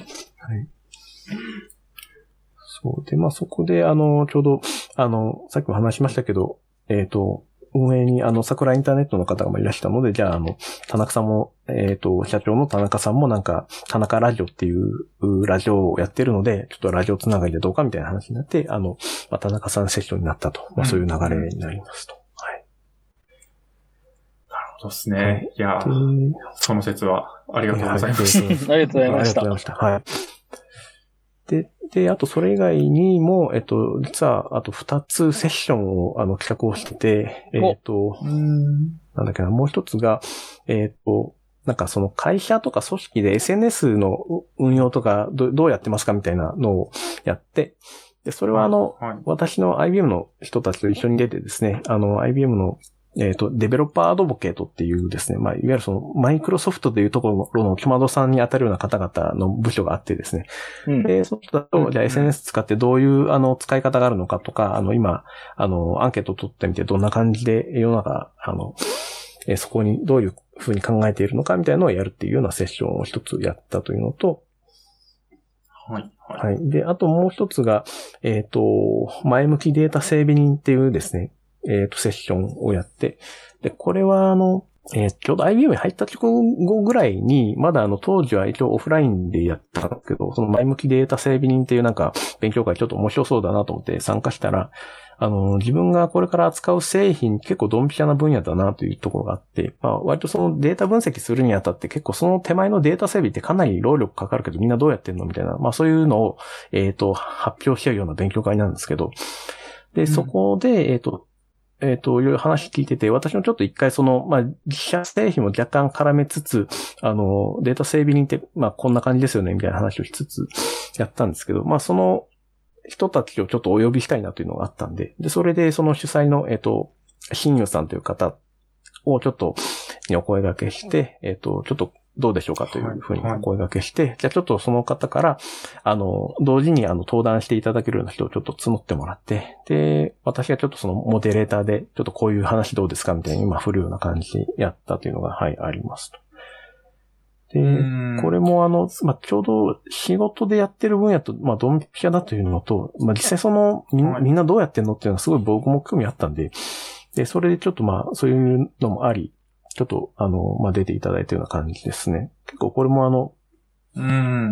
S2: そうで、まあそこで、あの、ちょうど、あの、さっきも話しましたけど、えっと、運営に、あの、桜インターネットの方がいらしたので、じゃあ、あの、田中さんも、えっと、社長の田中さんもなんか、田中ラジオっていうラジオをやってるので、ちょっとラジオつながりでどうかみたいな話になって、あの、まあ、田中さんセッションになったと。まあ、そういう流れになりますと。うん、はい。
S3: なるほどですね。はい、いや、その説はありがとうございました。
S1: ありがとうございました。
S2: ありがとうございました。はい。で、で、あとそれ以外にも、えっと、実は、あと二つセッションを、あの、企画をしてて、えっと、なんだっけな、もう一つが、えっと、なんかその会社とか組織で エスエヌエス の運用とかど、どうやってますかみたいなのをやって、で、それはあの、はいはい、私の アイビーエム の人たちと一緒に出てですね、あの、アイビーエム のえっと、デベロッパーアドボケートっていうですね、まあ、いわゆるその、マイクロソフトでいうところのキマドさんに当たるような方々の部署があってですね。うん、で、その人だと、じゃあ エスエヌエス 使ってどういう、あの、使い方があるのかとか、あの、今、あの、アンケートを取ってみてどんな感じで世の中、あの、えそこにどういうふうに考えているのかみたいなのをやるっていうようなセッションを一つやったというのと、
S3: はい。
S2: はい。で、あともう一つが、えっと、前向きデータ整備人っていうですね、えっと、セッションをやって、で、これはあの、えー、ちょうど アイビーエム に入った直後ぐらいに、まだあの、当時は一応オフラインでやったんですけど、その前向きデータ整備人っていうなんか、勉強会ちょっと面白そうだなと思って参加したら、あの、自分がこれから扱う製品結構ドンピシャな分野だなというところがあって、まあ、割とそのデータ分析するにあたって結構その手前のデータ整備ってかなり労力かかるけどみんなどうやってんのみたいな、まあそういうのを、えっと、発表しちゃうような勉強会なんですけど、で、そこで、えっと、えっと、いろいろ話聞いてて、私もちょっと一回その、まあ、自社製品も若干絡めつつ、あの、データ整備人って、まあ、こんな感じですよね、みたいな話をしつつ、やったんですけど、まあ、その人たちをちょっとお呼びしたいなというのがあったんで、で、それでその主催の、えっと、新湯さんという方をちょっと、にお声掛けして、えっと、ちょっと、どうでしょうかというふうにお声掛けして、はいはい、じゃあちょっとその方から、あの、同時にあの、登壇していただけるような人をちょっと募ってもらって、で、私がちょっとそのモデレーターで、ちょっとこういう話どうですかみたいに今振るような感じでやったというのが、はい、ありますと。で、これもあの、まあ、ちょうど仕事でやってる分野と、まあ、ドンピシャだというのと、まあ、実際そのみ、みんなどうやってんのっていうのはすごい僕も興味あったんで、で、それでちょっとまあ、そういうのもあり、ちょっと、あの、まあ、出ていただいたような感じですね。結構これもあの、
S3: うん。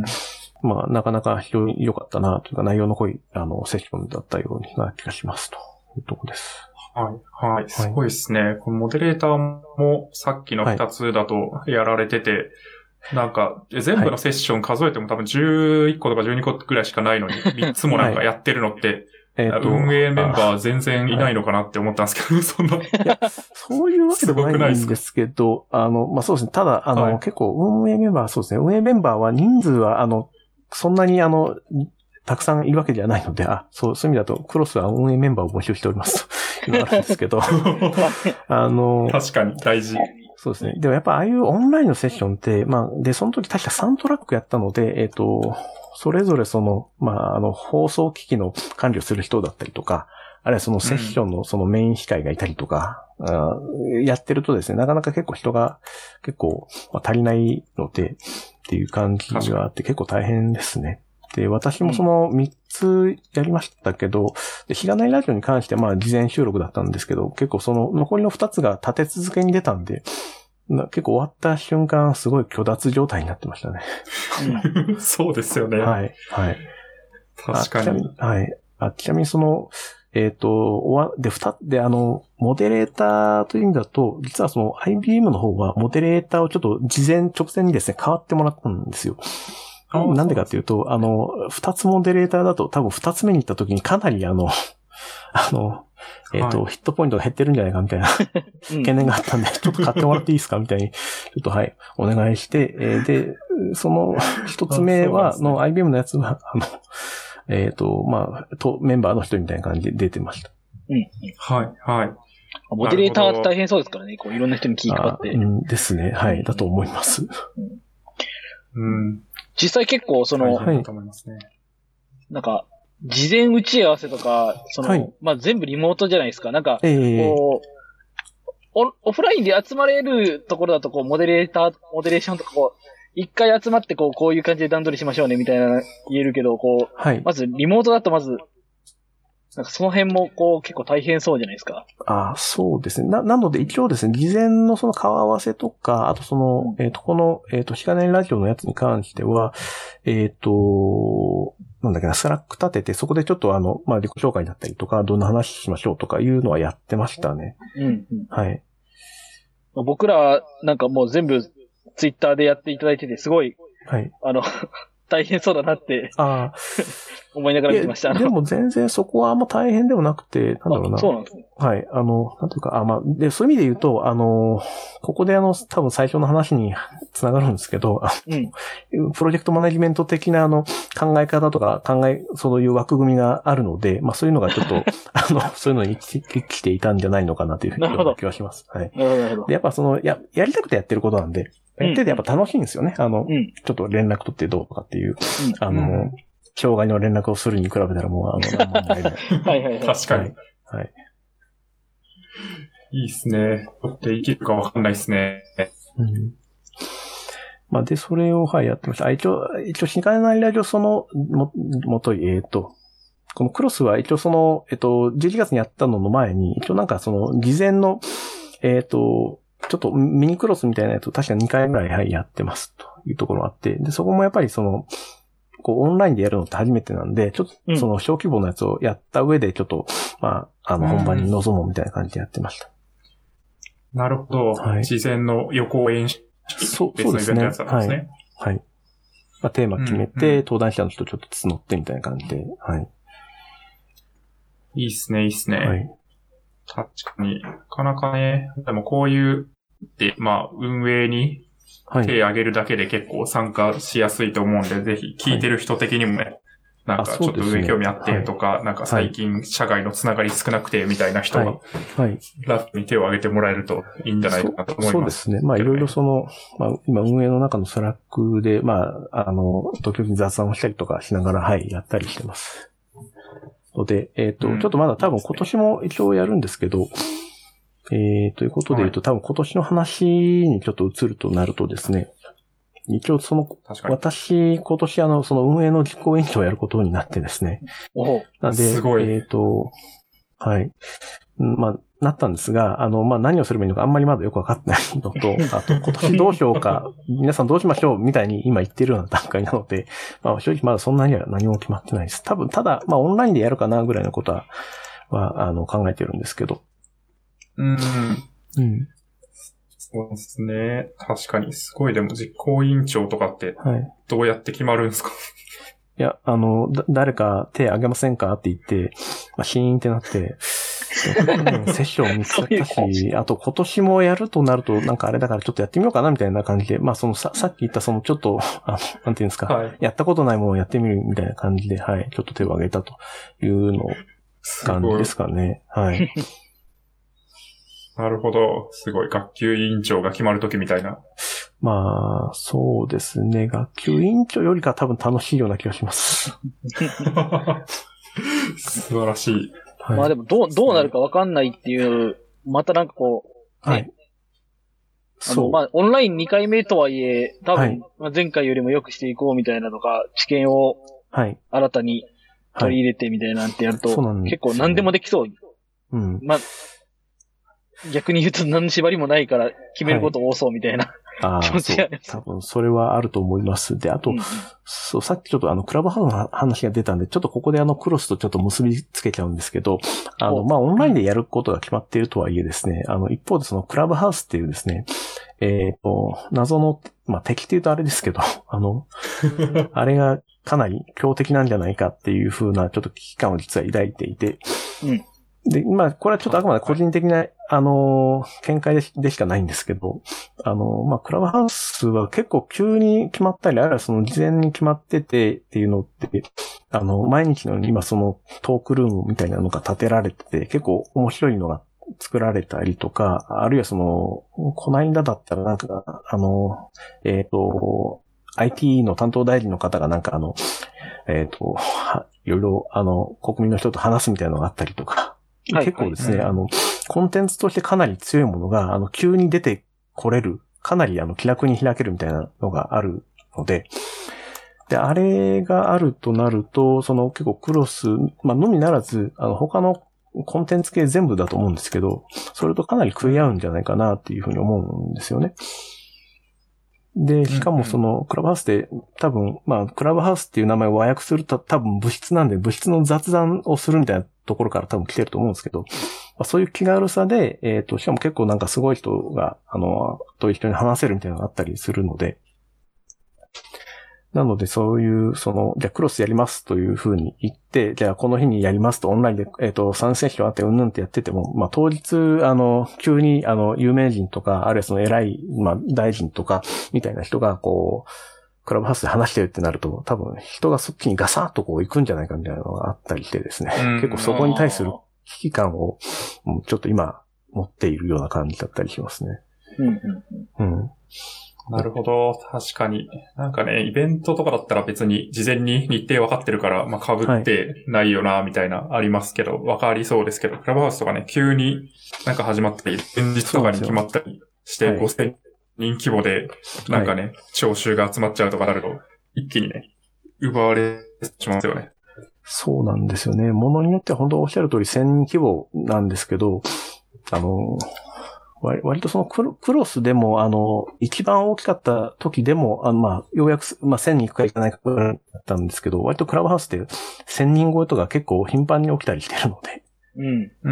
S2: まあ、なかなか非常に良かったな、というか内容の濃い、あの、セッションだったような気がしますというところです。
S3: はい、はい。すごいですね。はい、このモデレーターもさっきの二つだとやられてて、はい、 なんか、全部のセッション数えても多分じゅういっことかじゅうにこくらいしかないのに、みっつもなんかやってるのって、はい、運営メンバー全然いないのかなって思ったんですけど、そんな。いや、
S2: そういうわけでもないんですけど、あの、まあ、そうですね。ただ、あの、はい、結構運営メンバー、そうですね。運営メンバーは人数は、あの、そんなにあの、たくさんいるわけではないので、あ、そう、そういう意味だと、クロスは運営メンバーを募集しておりますというのがあるんですけど、あの、
S3: 確かに大事。
S2: そうですね。でもやっぱああいうオンラインのセッションって、まあ、で、その時確かさんトラックやったので、えっと、それぞれその、まあ、あの、放送機器の管理をする人だったりとか、あるいはそのセッションのそのメイン司会がいたりとか、うん、やってるとですね、なかなか結構人が結構足りないので、っていう感じがあって結構大変ですね。で、私もそのみっつやりましたけど、で、しがないラジオに関してはまあ事前収録だったんですけど、結構その残りのふたつが立て続けに出たんで、結構終わった瞬間すごい虚脱状態になってましたね。
S3: うん、そうですよね。
S2: はい、はい。
S3: 確かに。
S2: にはい。あ、ちなみにその、えっ、ー、と、終わ、で、二つ、で、あの、モデレーターという意味だと、実はその アイビーエム の方はモデレーターをちょっと事前、直前にですね、変わってもらったんですよ。なんでかっていうと、あの、二つモデレーターだと多分二つ目に行った時にかなりあの、あの、えっ、ー、と、はい、ヒットポイントが減ってるんじゃないかみたいな懸念があったんで、ちょっと買ってもらっていいですかみたいに、ちょっとはい、お願いして、えー、で、その一つ目は、の アイビーエム のやつは、あの、えっ、ー、と、まあ、と、メンバーの一人みたいな感じで出てました。
S3: うん。はい、はい。
S1: モデレーターって大変そうですからね、こう、いろんな人に気がかかって。
S2: うん、ですね。はい、だと思います。
S3: うん。
S1: 実際結構、その、
S3: はい、だと思いますね。
S1: なんか、事前打ち合わせとか、その、はい、まあ、全部リモートじゃないですか。なんか、えー、こう、オ、オフラインで集まれるところだと、こう、モデレーター、モデレーションとか、こう、一回集まって、こう、こういう感じで段取りしましょうね、みたいな言えるけど、こう、はい、まず、リモートだとまず、なんかその辺も、こう、結構大変そうじゃないですか。
S2: ああ、そうですね。な、なので一応ですね、事前のその顔合わせとか、あとその、えっ、ー、と、この、えっ、ー、と、しがないラジオのやつに関しては、えっ、ー、と、なんだっけな、スラック立てて、そこでちょっとあの、まあ、自己紹介だったりとか、どんな話しましょうとかいうのはやってましたね。
S1: うん、うん。
S2: はい。
S1: 僕ら、なんかもう全部、ツイッターでやっていただいてて、すごい、
S2: はい。
S1: あの、大変そうだなって、
S2: あ
S1: 思いながら見てました。
S2: でも全然そこはあんま大変でもなくて、なんだろうな。
S1: そうなんですね。
S2: はい。あの、なんていうか、あ、まあ、で、そういう意味で言うと、あの、ここであの、多分最初の話につながるんですけど、うん、プロジェクトマネジメント的なあの、考え方とか考え、そういう枠組みがあるので、まあそういうのがちょっと、あの、そういうのに生きていたんじゃないのかなというふうな気はします。はい。
S1: なるほど。
S2: で、やっぱその、や、やりたくてやってることなんで、やっててやっぱ楽しいんですよね。あの、うん、ちょっと連絡取ってどうとかっていう、うん、あの、うん、障害の連絡をするに比べたらもう、あの、何万倍で。
S1: はいはいはい。
S3: 確かに。
S2: はい。はい、
S3: いいっすね。取っていけるかわかんないっすね。
S2: うん。まあ、で、それを、はい、やってました。あ、一応、一応、しがないラジオその、も、もとい、えっと、このクロスは一応その、えっと、じゅういちがつにやったのの前に、一応なんかその、事前の、えっと、ちょっとミニクロスみたいなやつを確かにかいぐらい、はい、やってますというところがあって、で、そこもやっぱりその、こう、オンラインでやるのって初めてなんで、ちょっと、その小規模のやつをやった上で、ちょっと、うん、まあ、あの、本番に臨むみたいな感じでやってました。
S3: うん、なるほど。はい。事前の予行演習。
S2: そう、そうですね。
S3: ですねはい。
S2: はい。まあ、テーマ決めて、うんうん、登壇者の人ちょっと募ってみたいな感じで、はい。
S3: いいっすね、いいっすね。
S2: はい。
S3: 確かに。なかなかね、でもこういう、で、まあ、運営に手を挙げるだけで結構参加しやすいと思うんで、はい、ぜひ聞いてる人的にもね、はい、なんかちょっと運営興味あってとか、ね、なんか最近社外のつながり少なくてみたいな人は、はい。ラフに手を挙げてもらえるといいんじゃないかなと思います。
S2: そうですね。まあいろいろその、まあ今運営の中のスラックで、まあ、あの、時々雑談をしたりとかしながら、はい、やったりしてます。ので、えっと、うん、ちょっとまだ多分今年も一応やるんですけど、えー、ということで言うと、はい、多分今年の話にちょっと移るとなるとですね、一応その、私、今年あの、その運営の実行委員長をやることになってですね。
S3: お
S2: なんで、
S3: すごい。
S2: えっと、はい。まあ、なったんですが、あの、まあ、何をすればいいのかあんまりまだよくわかってないのと、あと、今年どうしようか、皆さんどうしましょうみたいに今言ってるような段階なので、まあ、正直まだそんなには何も決まってないです。多分、ただ、まあ、オンラインでやるかなぐらいのことは、は、あの、考えてるんですけど。
S3: うん。
S2: うん。
S3: そうですね。確かに、すごいでも実行委員長とかって、どうやって決まるんですか、はい、
S2: いや、あの、だ、誰か手挙げませんかって言って、まあ、シーンってなって、セッション見つかったし、あと今年もやるとなると、なんかあれだからちょっとやってみようかなみたいな感じで、まあそのさ、さっき言ったそのちょっと、あの、なんていうんですか、はい、やったことないものをやってみるみたいな感じで、はい、ちょっと手を挙げたというの感じですかね。はい。
S3: なるほど。すごい。学級委員長が決まるときみたいな。
S2: まあ、そうですね。学級委員長よりか多分楽しいような気がします。
S3: 素晴らしい。
S1: はい、まあでも、どう、どうなるかわかんないっていう、またなんかこう、ね、はい。あの、まあ、オンラインにかいめとはいえ、多分、はい、前回よりも良くしていこうみたいなのが、知見を、はい。新たに取り入れてみたいなんてやると、はい、そうなんですね、結構何でもできそう。うん。まあ、逆に言うと何の縛りもないから決めること多そうみたいな、はい、気持ちがあります。
S2: 多分それはあると思います。で、あと、うん、そう、さっきちょっとあの、クラブハウスの話が出たんで、ちょっとここであの、クロスとちょっと結びつけちゃうんですけど、あの、まあ、オンラインでやることが決まっているとはいえですね、あの、一方でそのクラブハウスっていうですね、えっと、謎の、まあ、敵って言うとあれですけど、あの、あれがかなり強敵なんじゃないかっていう風なちょっと危機感を実は抱いていて、うんで、まあ、これはちょっとあくまで個人的な、あの、見解でし、でしかないんですけど、あの、まあ、クラブハウスは結構急に決まったり、あるいはその事前に決まっててっていうのって、あの、毎日のように今そのトークルームみたいなのが建てられてて、結構面白いのが作られたりとか、あるいはその、この間だったらなんか、あの、えっと、アイティー の担当大臣の方がなんかあの、えっと、いろいろあの、国民の人と話すみたいなのがあったりとか、結構ですね、はいはい、あの、コンテンツとしてかなり強いものが、あの、急に出てこれる、かなりあの、気楽に開けるみたいなのがあるので、で、あれがあるとなると、その結構クロス、まあ、のみならず、あの、他のコンテンツ系全部だと思うんですけど、それとかなり食い合うんじゃないかなっていうふうに思うんですよね。で、しかもその、クラブハウスで、多分、まあ、クラブハウスっていう名前を和訳すると多分物質なんで、物質の雑談をするみたいなところから多分来てると思うんですけど、まあ、そういう気軽さで、えっと、しかも結構なんかすごい人が、あの、という人に話せるみたいなのがあったりするので、なのでそういう、その、じゃあクロスやりますというふうに言って、じゃあこの日にやりますとオンラインで、えっと、参戦者あってうんぬんってやってても、まあ当日、あの、急に、あの、有名人とか、あるいはその偉い、まあ大臣とか、みたいな人が、こう、クラブハウスで話してるってなると、多分人がそっちにガサッとこう行くんじゃないかみたいなのがあったりしてですね、結構そこに対する危機感を、ちょっと今、持っているような感じだったりしますね。うん。
S3: うん。なるほど。確かに。なんかね、イベントとかだったら別に事前に日程分かってるから、まあ被ってないよな、みたいなありますけど、分かりそうですけど、クラブハウスとかね、急になんか始まったり、前日とかに決まったりして、ごせんにん規模で、なんかね、はい、聴衆が集まっちゃうとかなると、一気にね、奪われしますよね。
S2: そうなんですよね。ものによっては本当おっしゃる通りせんにん規模なんですけど、あの、割とそのクロ、クロスでも、あの、一番大きかった時でも、あの、まあ、ようやく、まあ、せんにんいくかいかないかだったんですけど、割とクラブハウスってせんにん超えとか結構頻繁に起きたりしてるので。うん。うん。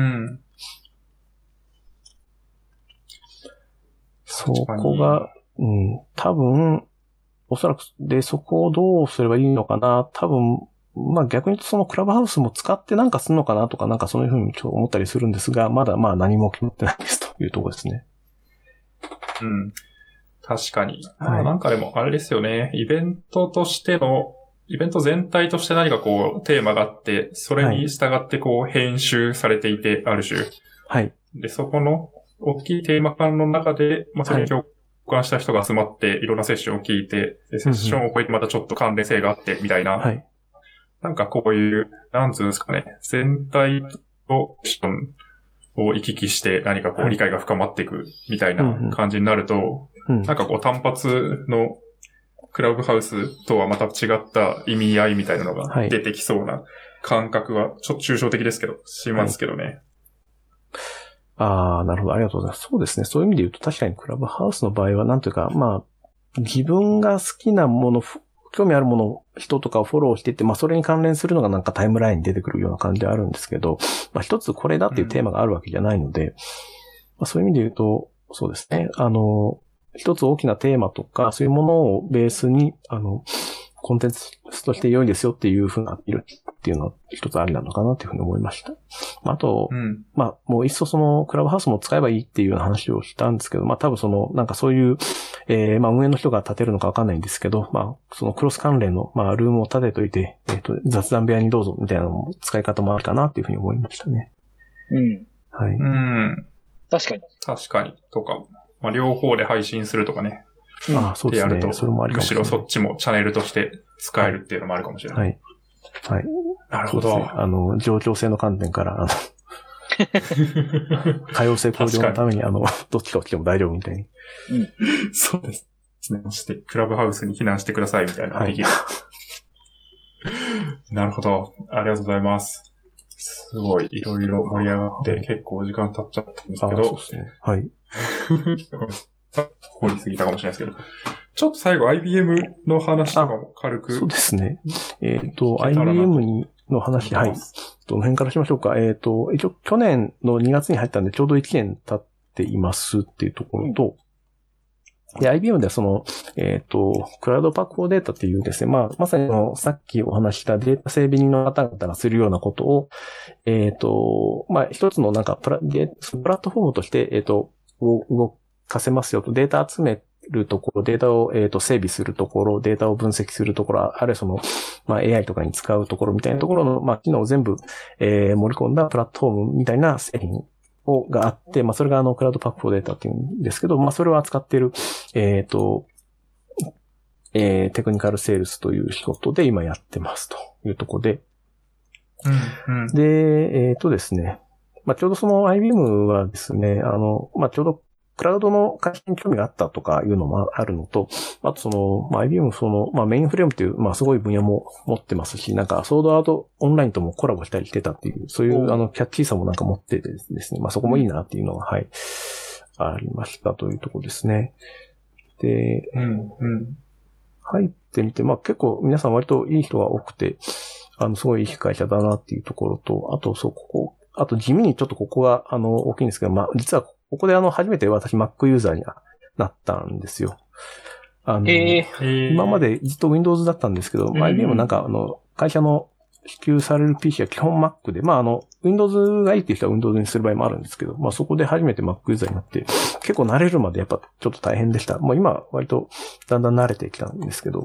S2: そこが、うん、多分、おそらく、で、そこをどうすればいいのかな、多分、まあ逆に言うとそのクラブハウスも使ってなんかするのかなとかなんかそういうふうにちょっと思ったりするんですが、まだまあ何も決まってないですというところですね。
S3: うん。確かに。はい、まあなんかでもあれですよね。イベントとしての、イベント全体として何かこうテーマがあって、それに従ってこう編集されていて、ある種。はい。で、そこの大きいテーマ感の中で、まあそれに共感した人が集まっていろんなセッションを聞いて、でセッションを超えてまたちょっと関連性があってみたいな。はい。なんかこういう、なんつうんですかね、全体とを行き来して何かこう理解が深まっていくみたいな感じになると、うんうん、なんかこう単発のクラブハウスとはまた違った意味合いみたいなのが出てきそうな感覚はちょっと抽象的ですけど、しますけどね。はい、
S2: ああ、なるほど。ありがとうございます。そうですね。そういう意味で言うと確かにクラブハウスの場合はなんというか、まあ、自分が好きなもの、興味あるもの、人とかをフォローしていって、まあそれに関連するのがなんかタイムラインに出てくるような感じであるんですけど、まあ一つこれだっていうテーマがあるわけじゃないので、うん、まあそういう意味で言うと、 そうですね。あの、一つ大きなテーマとか、そういうものをベースに、あの、コンテンツとして良いですよっていうふうなアピールっていうのは一つありなのかなっていうふうに思いました。あと、うん、まあ、もう一層そのクラブハウスも使えばいいっていうような話をしたんですけど、まあ多分その、なんかそういう、えー、まあ運営の人が立てるのかわかんないんですけど、まあそのクロス関連の、まあルームを立てといて、えっと、雑談部屋にどうぞみたいなのも使い方もあるかなっていうふうに思いましたね。
S1: うん。
S2: はい。
S3: うん。
S1: 確かに。
S3: 確かに。とか、まあ両方で配信するとかね。
S2: ああ、そうですね。それもありかもしれない。
S3: むしろそっちもチャンネルとして使えるっていうのもあるかもしれない。
S2: はい。はい。
S3: なるほど。
S2: ね、あの、状況性の観点から、あの、多様性向上のために、あの、どっちか起きても大丈夫みたいに。
S3: うん。そうですね。そして、クラブハウスに避難してくださいみたいなのができる。はい、なるほど。ありがとうございます。すごい、いろいろ盛り上がって、結構時間経っちゃったんですけど。
S2: そうですね。はい。
S3: 掘りすぎたかもしれないですけど。ちょっと最後 アイビーエム の話とかも軽く。
S2: そうですね。えっ、ー、と、アイビーエム にの話、はい。どの辺からしましょうか。えっ、ー、と、一応去年のにがつに入ったんでちょうどいちねん経っていますっていうところと、うん、で、アイビーエム ではその、えっ、ー、と、クラウドパックフォーデータっていうですね、まあ、まさにのさっきお話したデータ整備人の方々がするようなことを、えっ、と、まあ、一つのなんかプラ、プラットフォームとして、えっ、と、動かせますよと、データ集めるところ、データを、えっと、整備するところ、データを分析するところ、あるいはその、まあ、エーアイ とかに使うところみたいなところの、まあ、機能を全部、えー、盛り込んだプラットフォームみたいな製品を、があって、まあ、それがあの、クラウドパックフォーデータっていうんですけど、まあ、それを扱っている、えっと、えー、テクニカルセールスという仕事で今やってますというところで、
S3: うんうん、
S2: で、えっとですね、まあ、ちょうどその アイビーエム はですね、あの、まあ、ちょうどクラウドの会社に興味があったとかいうのもあるのと、あとその、まあ、アイビーエム その、まあ、メインフレームっていう、まあ、すごい分野も持ってますし、なんか、ソードアートオンラインともコラボしたりしてたっていう、そういう、あの、キャッチーさもなんか持っててですね、まあ、そこもいいなっていうのが、はい、ありましたというところですね。で、
S3: うん、うん。
S2: 入ってみて、まあ、結構皆さん割といい人が多くて、あの、すごいいい会社だなっていうところと、あと、そう、ここ、あと地味にちょっとここが、あの、大きいんですけど、まあ、実は、ここであの、初めて私 Mac ユーザーになったんですよ。あの、
S1: え
S2: ー、今までずっと Windows だったんですけど、うん、アイビーエム なんかあの、会社の支給される ピーシー は基本 Mac で、まああの、Windows がいいっていう人は Windows にする場合もあるんですけど、まあそこで初めて Mac ユーザーになって、結構慣れるまでやっぱちょっと大変でした。まあ今割とだんだん慣れてきたんですけど。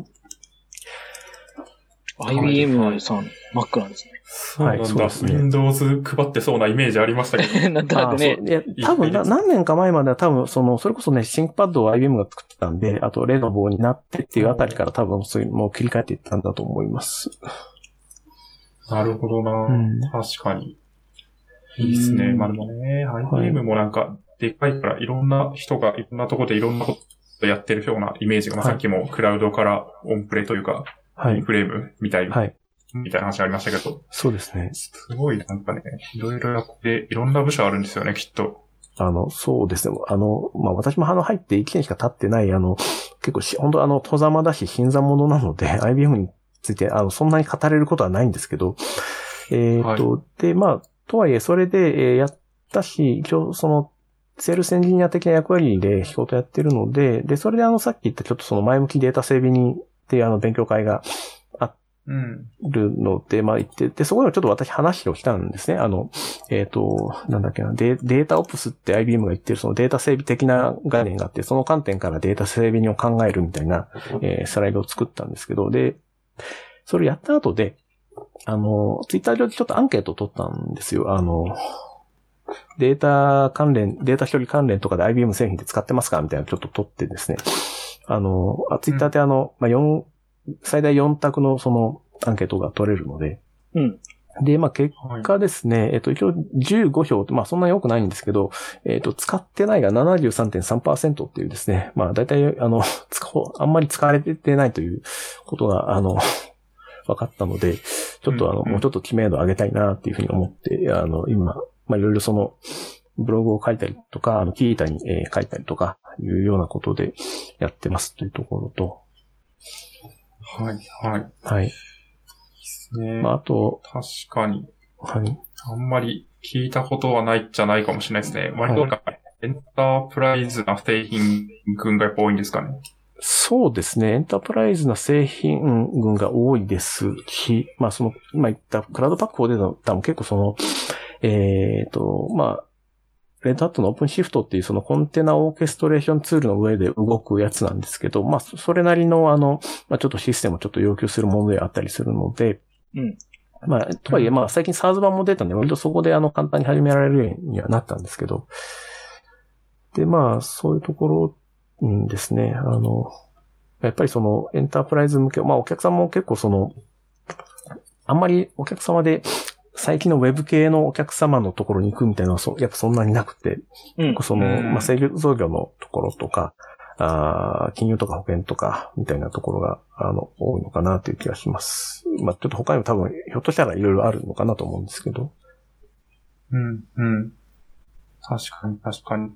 S1: アイビーエム さん、Mac なんですね。
S3: そうなんだ、はい、そうですね。Windows 配ってそうなイメージありましたけど。
S1: なんとなくね。
S2: いや、多分な、何年か前までは多分、その、それこそね、シンクパッドを アイビーエム が作ってたんで、あと、レノボになってっていうあたりから多分、そういうのを切り替えていったんだと思います。
S3: なるほどな、うん、確かに。いいですね。まあでもね、アイビーエム もなんか、でかいからいろんな人がいろんなところでいろんなことやってるようなイメージが、まあ、さっきもクラウドからオンプレというか、はい、インフレームみたいな。はいみたいな話ありましたけど。
S2: そうですね。
S3: すごいなんかね、いろいろやって、いろんな部署あるんですよね、きっと。
S2: あの、そうですね。あの、まあ、私もあの、入っていちねんしか経ってない、あの、結構し、本当あの、戸ざまだし、新参者なので、アイビーエム について、あの、そんなに語れることはないんですけど、えっと、はい、で、まあ、とはいえ、それで、えー、やったし、一応、その、セールスエンジニア的な役割で仕事やってるので、で、それであの、さっき言ったちょっとその前向きデータ整備人っていうあの、勉強会が、
S3: うん。
S2: るので、まあ言って、で、そこでもちょっと私話をしたんですね。あの、えっと、なんだっけな、データオプスって アイビーエム が言ってるそのデータ整備的な概念があって、その観点からデータ整備人を考えるみたいな、えー、スライドを作ったんですけど、で、それやった後で、あの、ツイッター上でちょっとアンケートを取ったんですよ。あの、データ関連、データ処理関連とかで アイビーエム 製品で使ってますかみたいなのちょっと取ってですね。あの、ツイッターであの、まあ、よん、最大よん択のそのアンケートが取れるので。
S1: うん。
S2: で、まあ、結果ですね、はい、えっと、一応じゅうごひょうと、まあ、そんなに多くないんですけど、えっと、使ってないが ななじゅうさんてんさんパーセント っていうですね、まあ、大体、あの、使おう、あんまり使われてないということが、あの、分かったので、ちょっとあの、うんうん、もうちょっと知名度上げたいなっていうふうに思って、あの、今、まあ、いろいろその、ブログを書いたりとか、あの、キータに、えー、書いたりとか、いうようなことでやってますというところと、
S3: はい、はい。
S2: はい。
S3: ですね。
S2: まあ、あと、
S3: 確かに。
S2: はい。
S3: あんまり聞いたことはないじゃないかもしれないですね。割となんか、 エンタープライズな製品群がやっぱ多いんですかね。
S2: そうですね。エンタープライズな製品群が多いですし、まあその、今言ったクラウドパックフォーでの多分結構その、えっと、まあ、レッドハットのオープンシフトっていうそのコンテナオーケストレーションツールの上で動くやつなんですけど、まあそれなりのあの、まあちょっとシステムをちょっと要求するものであったりするので、
S1: うん。
S2: まあ、とはいえまあ最近 SARS 版も出たんで、割とそこであの簡単に始められるようにはなったんですけど、でまあそういうところうんですね、あの、やっぱりそのエンタープライズ向け、まあお客さんも結構その、あんまりお客様で、最近のウェブ系のお客様のところに行くみたいなのはそ、やっぱそんなになくて、うん、その、まあ、製造業のところとか、あ金融とか保険とか、みたいなところが、あの、多いのかなという気がします。まあ、ちょっと他にも多分、ひょっとしたらいろいろあるのかなと思うんですけど。
S3: うん、うん。確かに、確かに。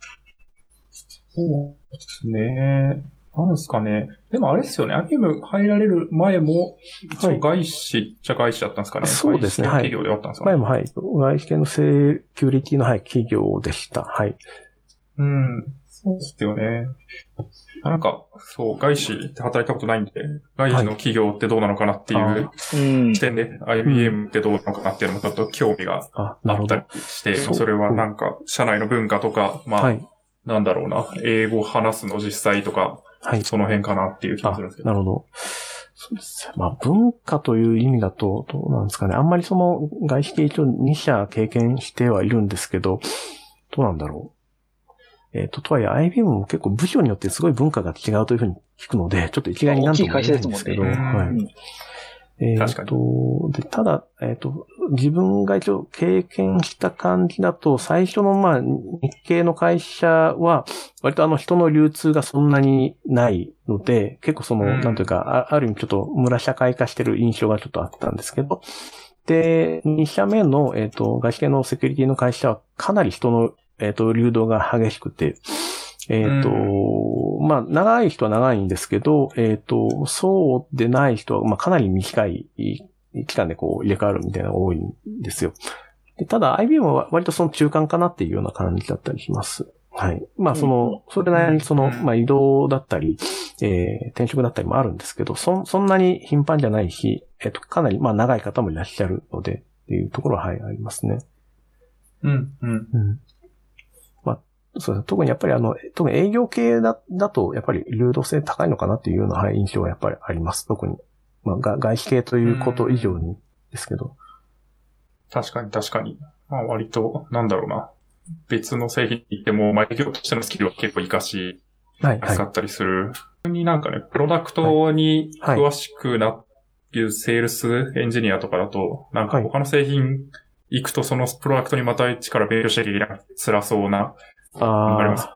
S3: そうですね。なんですかね。でもあれですよね。アイビーエム入られる前も、一応外資じゃ外資だったんですかね。
S2: そうですね。
S3: 外資企業であったんですかね。
S2: 前もはい。外資系のセキュリティの、はい、企業でした。はい。
S3: うん。そうですよね。なんか、そう、外資って働いたことないんで、外資の企業ってどうなのかなっていう視点で、アイビーエム ってどうなのかなっていうのもちょっと興味があったりして、それはなんか、社内の文化とか、まあ、はい、なんだろうな、英語を話すの実際とか、はい、その辺かなっていう気がするんですけど。
S2: なるほど。そうです。まあ文化という意味だと、どうなんですかね。あんまりその外資系一応に社経験してはいるんですけど、どうなんだろう。えっ、ー、と、とはいえ アイビーエム も結構部署によってすごい文化が違うというふうに聞くので、ちょっと一概になんとも言えないんですけど、はい。えっ、ー、と、で、ただ、えっ、ー、と、自分が一応経験した感じだと、最初のまあ、日系の会社は、割とあの人の流通がそんなにないので、結構その、うん、なんというか、あ、ある意味ちょっと村社会化してる印象がちょっとあったんですけど、で、に社目の、えっ、ー、と、外資系のセキュリティの会社はかなり人の、えっ、ー、と、流動が激しくて、えっ、ー、と、うん、まあ、長い人は長いんですけど、えっ、と、そうでない人は、まあ、かなり短い期間でこう入れ替わるみたいなのが多いんですよ。でただ アイビーエム は割とその中間かなっていうような感じだったりします。はい。まあその、それなりにその、まあ移動だったり、えー、転職だったりもあるんですけど、そ、そんなに頻繁じゃないし、えっと、かなりまあ長い方もいらっしゃるので、っていうところははい、ありますね。
S3: うん、うん。うん。
S2: まあ、そうですね。特にやっぱりあの、特に営業系だ、だと、やっぱり流動性高いのかなっていうような、はい、印象はやっぱりあります。特に。まあ、外資系ということ以上にですけど。
S3: 確かに確かに。まあ割と、なんだろうな。別の製品に行っても、まあ営業としてのスキルは結構活かし、はい、はい。使ったりする。になんかね、プロダクトに詳しくなっていうセールスエンジニアとかだと、なんか他の製品行くとそのプロダクトにまた一から勉強しなきゃいけない辛そうな、
S2: ああります、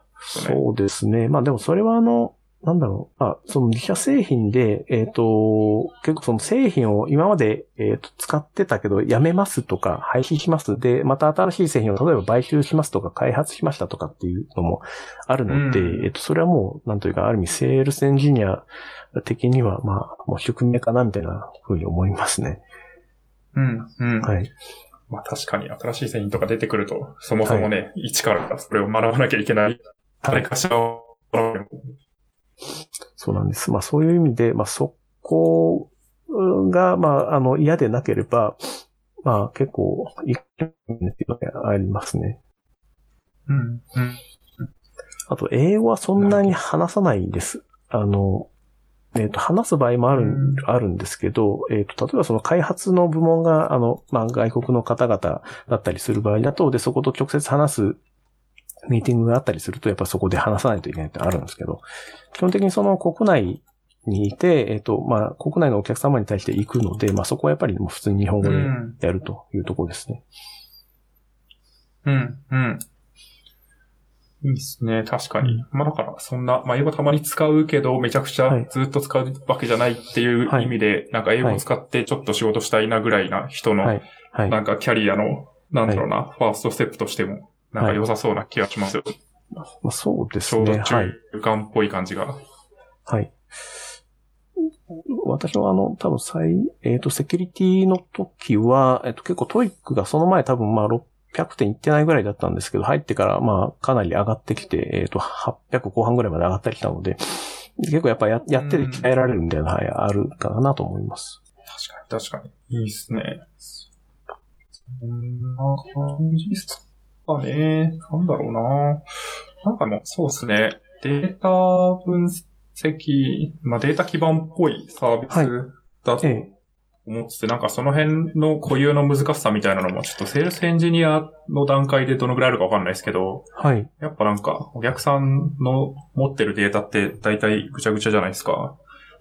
S2: ね。そうですね。まあでもそれはあの、なんだろう。あ、その自社製品で、えっと、結構その製品を今まで、えっと、使ってたけど、やめますとか、廃止します。で、また新しい製品を例えば買収しますとか、開発しましたとかっていうのもあるので、うん、えっと、それはもう、なんというか、ある意味、セールスエンジニア的には、まあ、もう宿命かな、みたいなふうに思いますね。
S3: うん、うん。
S2: はい。
S3: まあ確かに新しい製品とか出てくると、そもそもね、はい、一からそれを学ばなきゃいけない。誰かしらを、
S2: そうなんです。まあそういう意味で、まあそこが、まああの嫌でなければ、まあ結構いいっていうのがありますね。
S3: うん。うん。
S2: あと英語はそんなに話さないんです。あの、えっと、話す場合もある、うん、あるんですけど、えっと、例えばその開発の部門が、あの、まあ外国の方々だったりする場合だと、で、そこと直接話すミーティングがあったりすると、やっぱそこで話さないといけないってあるんですけど、基本的にその国内にいて、えっと、まあ、国内のお客様に対して行くので、まあそこはやっぱりもう普通に日本語でやるというところですね。
S3: うん、うん。いいですね、確かに。まあだから、そんな、まあ英語たまに使うけど、めちゃくちゃずっと使うわけじゃないっていう意味で、はい、なんか英語を使ってちょっと仕事したいなぐらいな人の、はいはい、なんかキャリアの、なんだろうな、はい、ファーストステップとしても、なんか良さそうな気がしますよ。はい
S2: まあ、そうですね。
S3: ちょうど中間っぽい感じが。
S2: はい。私はあの、多分最、えっと、セキュリティの時は、えっと、結構トイックがその前多分まあろっぴゃくてんいってないぐらいだったんですけど、入ってからまあかなり上がってきて、えっと、はっぴゃくご半ぐらいまで上がってきたので、結構やっぱややってて鍛えられるんで、はい、あるかなと思います。
S3: 確かに確かに。いいですね。そんな感じですかね。なんだろうな。なんかもう、そうですね。データ分析、まあデータ基盤っぽいサービスだと思ってて、はい、なんかその辺の固有の難しさみたいなのも、ちょっとセールスエンジニアの段階でどのぐらいあるかわかんないですけど、
S2: はい。
S3: やっぱなんか、お客さんの持ってるデータって大体ぐちゃぐちゃじゃないですか。
S2: はい、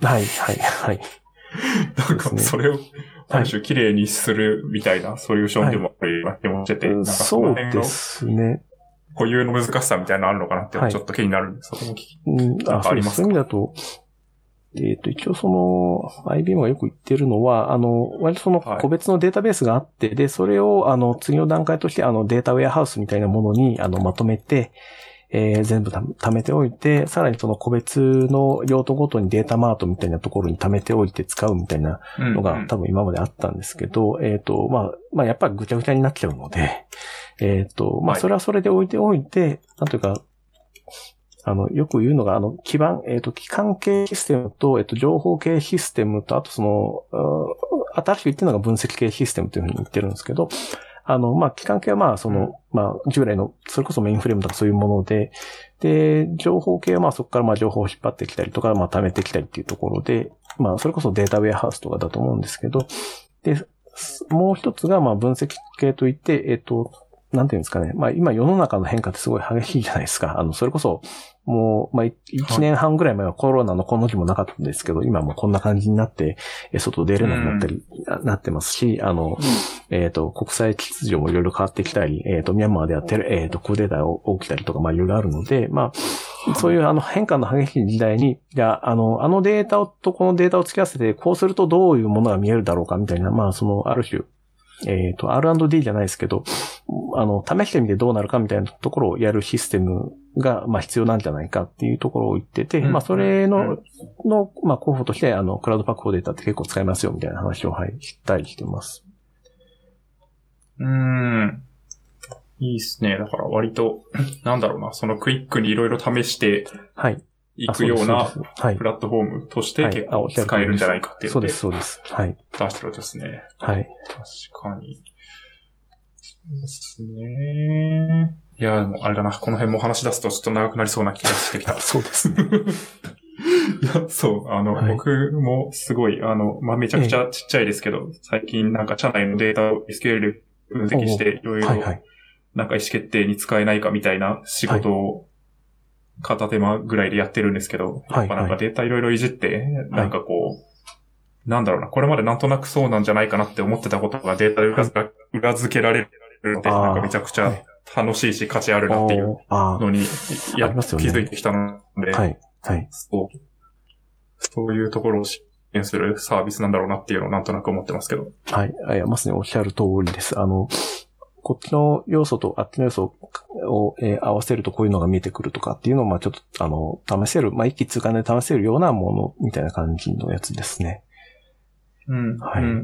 S2: はい、はい。
S3: なんかそれを、ある種綺麗にするみたいなソリューションでもあるような気もしてて、はい、なんかその辺の固有の難しさみたいなのあるのかなってちょっと気になるんです。はい、そこも聞き、うん、なんかありますか？
S2: そういう意味だと、えっと、一応その、アイビーエム がよく言ってるのは、あの、割とその個別のデータベースがあって、はい、で、それを、あの、次の段階として、あの、データウェアハウスみたいなものに、あの、まとめて、えー、全部貯めておいて、さらにその個別の用途ごとにデータマートみたいなところに貯めておいて使うみたいなのが多分今まであったんですけど、うんうん、えっと、まあ、まあ、やっぱりぐちゃぐちゃになっちゃうので、えっと、まあ、それはそれで置いておいて、はい、なんというか、あの、よく言うのが、あの、基盤、えっと、機関系システムと、えっと、情報系システムと、あとその、新しく言ってるのが分析系システムというふうに言ってるんですけど、あの、まあ、機関系はまあ、その、うん、まあ、従来の、それこそメインフレームとかそういうもので、で、情報系はまあ、そこからまあ、情報を引っ張ってきたりとか、まあ、貯めてきたりっていうところで、まあ、それこそデータウェアハウスとかだと思うんですけど、で、もう一つがまあ、分析系といって、えっと、なんていうんですかね。まあ今世の中の変化ってすごい激しいじゃないですか。あの、それこそ、もう、まあいちねんはんぐらい前はコロナのこの字もなかったんですけど、今もうこんな感じになって、外出れなくなったり、なってますし、あの、えっと、国際秩序もいろいろ変わってきたり、えっと、ミャンマーでやってる、えっと、クーデターが起きたりとか、まあいろいろあるので、まあ、そういうあの変化の激しい時代に、じゃあ、あの、あのデータとこのデータを付き合わせて、こうするとどういうものが見えるだろうかみたいな、まあその、ある種、えっと、アールアンドディー じゃないですけど、あの、試してみてどうなるかみたいなところをやるシステムが、まあ必要なんじゃないかっていうところを言ってて、うん、まあそれの、の、まあ候補として、あの、クラウドパックフォーデータって結構使えますよみたいな話を、はい、したりしてます。
S3: うーん。いいっすね。だから割と、なんだろうな、そのクイックにいろいろ試して、はい。いくようなプラットフォームとして結構使えるんじゃないかっていうので。
S2: そうです、そうです。はい。
S3: 出してるんですね。
S2: はい。
S3: 確かに。そうですね。いや、あれだな、この辺も話し出すとちょっと長くなりそうな気がしてきた。
S2: そうですね。
S3: いや、そう、あの、はい、僕もすごい、あの、まあ、めちゃくちゃちっちゃいですけど、ええ、最近なんか社内のデータを エスキューエル で分析して、いろいろ、なんか意思決定に使えないかみたいな仕事を、はい片手間ぐらいでやってるんですけど、やっぱなんかデータいろいろいじって、はいはい、なんかこう、なんだろうな、これまでなんとなくそうなんじゃないかなって思ってたことがデータで裏付け、はい、裏付けられるので、なんかめちゃくちゃ楽しいし価値あるなっていうのに、や、ね、気づいてきたので、
S2: はいはい、
S3: そう、そういうところを支援するサービスなんだろうなっていうのをなんとなく思ってますけど。
S2: はい。いや、まさにおっしゃる通りです。あの、こっちの要素とあっちの要素を、えー、合わせるとこういうのが見えてくるとかっていうのを、まあちょっと、あの、試せる、まあ一気通貫で試せるようなものみたいな感じのやつですね。
S3: うん。
S2: はい。
S3: うん、